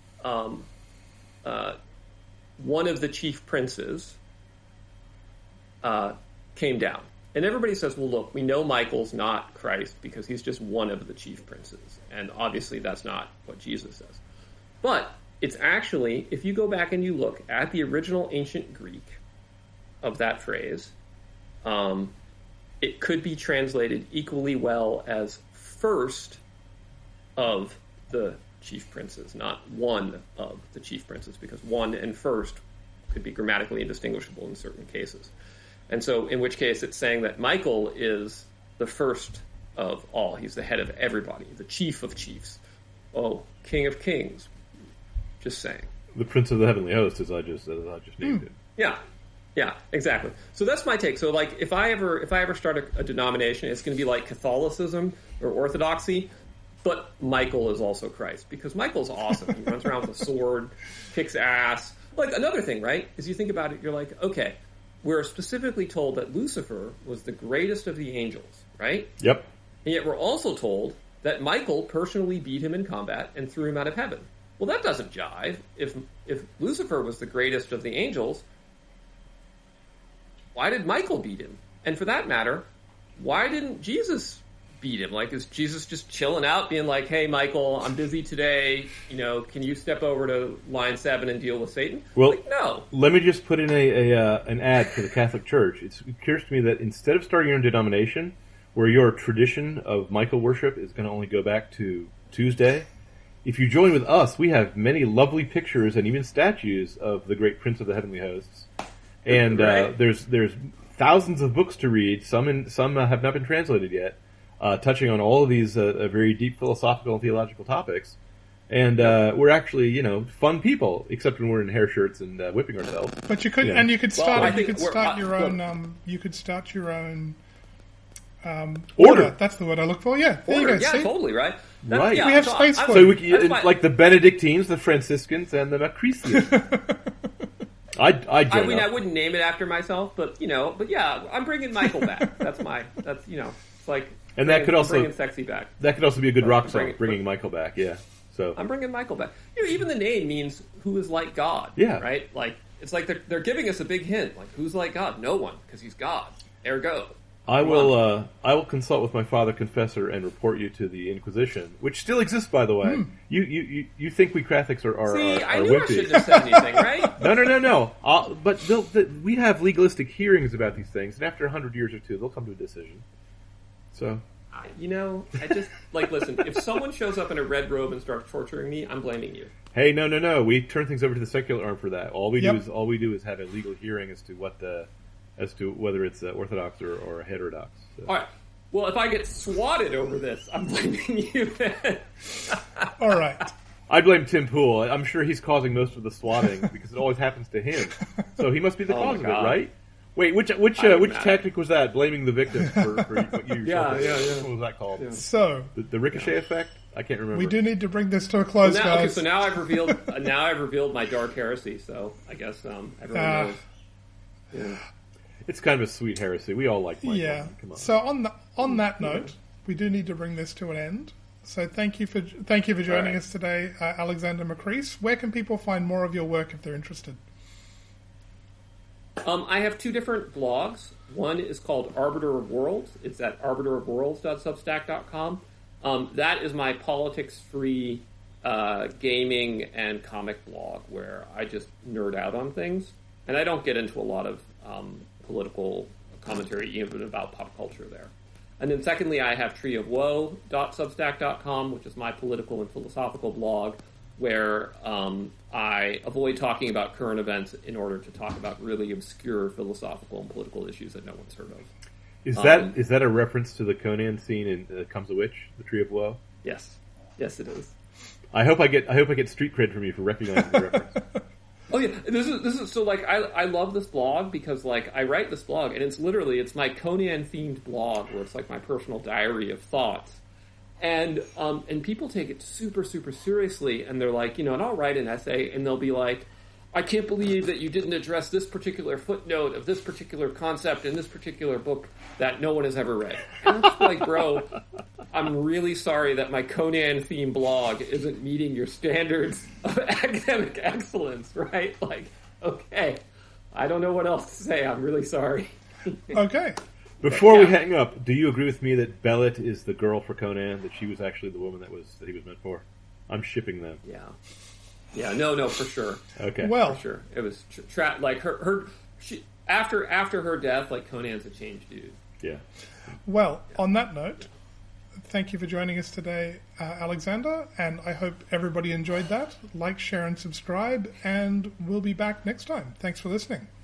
one of the chief princes, came down. And everybody says, well, look, we know Michael's not Christ because he's just one of the chief princes. And obviously that's not what Jesus says. But it's actually, if you go back and you look at the original ancient Greek of that phrase, it could be translated equally well as first of the chief princes, not one of the chief princes, because one and first could be grammatically indistinguishable in certain cases. And so in which case it's saying that Michael is the first of all. He's the head of everybody, the chief of chiefs. Oh, king of kings. Just saying. The prince of the heavenly host, as I just named him. Yeah, exactly. So that's my take. So like if I ever start a denomination, it's going to be like Catholicism or Orthodoxy, but Michael is also Christ, because Michael's awesome. He runs around with a sword, kicks ass. Like another thing, right, is you think about it, you're like, okay, we're specifically told that Lucifer was the greatest of the angels, right? Yep. And yet we're also told that Michael personally beat him in combat and threw him out of heaven. Well, that doesn't jive. If Lucifer was the greatest of the angels, why did Michael beat him? And for that matter, why didn't Jesus beat him? Like, is Jesus just chilling out, being like, hey, Michael, I'm busy today. You know, can you step over to line 7 and deal with Satan? Well, like, no. Let me just put in an ad for the Catholic Church. It occurs to me that instead of starting your own denomination, where your tradition of Michael worship is going to only go back to Tuesday, if you join with us, we have many lovely pictures and even statues of the great Prince of the Heavenly Hosts. And right. There's thousands of books to read. Some have not been translated yet, touching on all of these very deep philosophical and theological topics. And we're actually, fun people, except when we're in hair shirts and whipping ourselves. But you could, and you could start, Well, you could start your own. You could start your own order. That's the word I look for. Yeah, there Order. you go. Yeah, see? totally, right? Right. Yeah, We have space for So it. like the Benedictines, the Franciscans, and the Macristians. I I wouldn't name it after myself, but yeah, I'm bringing Michael back. That's like, And that could also bringing sexy back. That could also be a good rock song, Bring- bringing Michael back. Yeah. So I'm bringing Michael back. You know, even the name means who is like God. Yeah. Right? Like, it's like they're giving us a big hint. Like, who's like God? No one, because he's God. Ergo. I will consult with my father confessor and report you to the Inquisition, which still exists, by the way. You think we Catholics are See, are I knew I wimpy? shouldn't have said anything, right? No. But we have legalistic hearings about these things, and after 100 years or two, they'll come to a decision. So, You know, I just, like, listen, if someone shows up in a red robe and starts torturing me, I'm blaming you. hey, no. We turn things over to the secular arm for that. All we Yep. do is have a legal hearing as to whether it's orthodox or heterodox. So. All right. Well, if I get swatted over this, I'm blaming you then. All right. I blame Tim Pool. I'm sure he's causing most of the swatting because it always happens to him. So he must be the Oh, cause of my it, God. right? Wait, which imagine. tactic was that? Blaming the victim for what you Yeah. What was that called? Yeah. So The ricochet effect? I can't remember. we do need to bring this to a close, Now, okay, guys. so now I've revealed my dark heresy. So I guess everyone knows. Yeah. It's kind of a sweet heresy. We all like Michael. Yeah. Come on. So on that note, we do need to bring this to an end. So thank you for joining right. us today, Alexander Macrease. Where can people find more of your work if they're interested? I have two different blogs. One is called Arbiter of Worlds. It's at arbiterofworlds.substack.com. That is my politics-free gaming and comic blog where I just nerd out on things. And I don't get into a lot of political commentary, even about pop culture there. And then secondly, I have treeofwoe.substack.com, which is my political and philosophical blog, where I avoid talking about current events in order to talk about really obscure philosophical and political issues that no one's heard of. Is that a reference to the Conan scene in Comes a Witch, the Tree of Woe? Yes, it is. I hope I get street cred from you for recognizing the reference. Oh yeah, this is so like I love this blog because like I write this blog and it's my Conan themed blog where it's like my personal diary of thoughts. And people take it super, super seriously, and they're like, and I'll write an essay, and they'll be like, I can't believe that you didn't address this particular footnote of this particular concept in this particular book that no one has ever read. And I'm just like, bro, I'm really sorry that my Conan-themed blog isn't meeting your standards of academic excellence, right? Like, okay, I don't know what else to say. I'm really sorry. Okay. Before we hang up, do you agree with me that Belit is the girl for Conan? That she was actually the woman that he was meant for? I'm shipping them. Yeah, no, for sure. Okay. Well, For sure. It was like she after her death, like Conan's a changed dude. Yeah. well, on that note, thank you for joining us today, Alexander, and I hope everybody enjoyed that. Like, share, and subscribe, and we'll be back next time. Thanks for listening.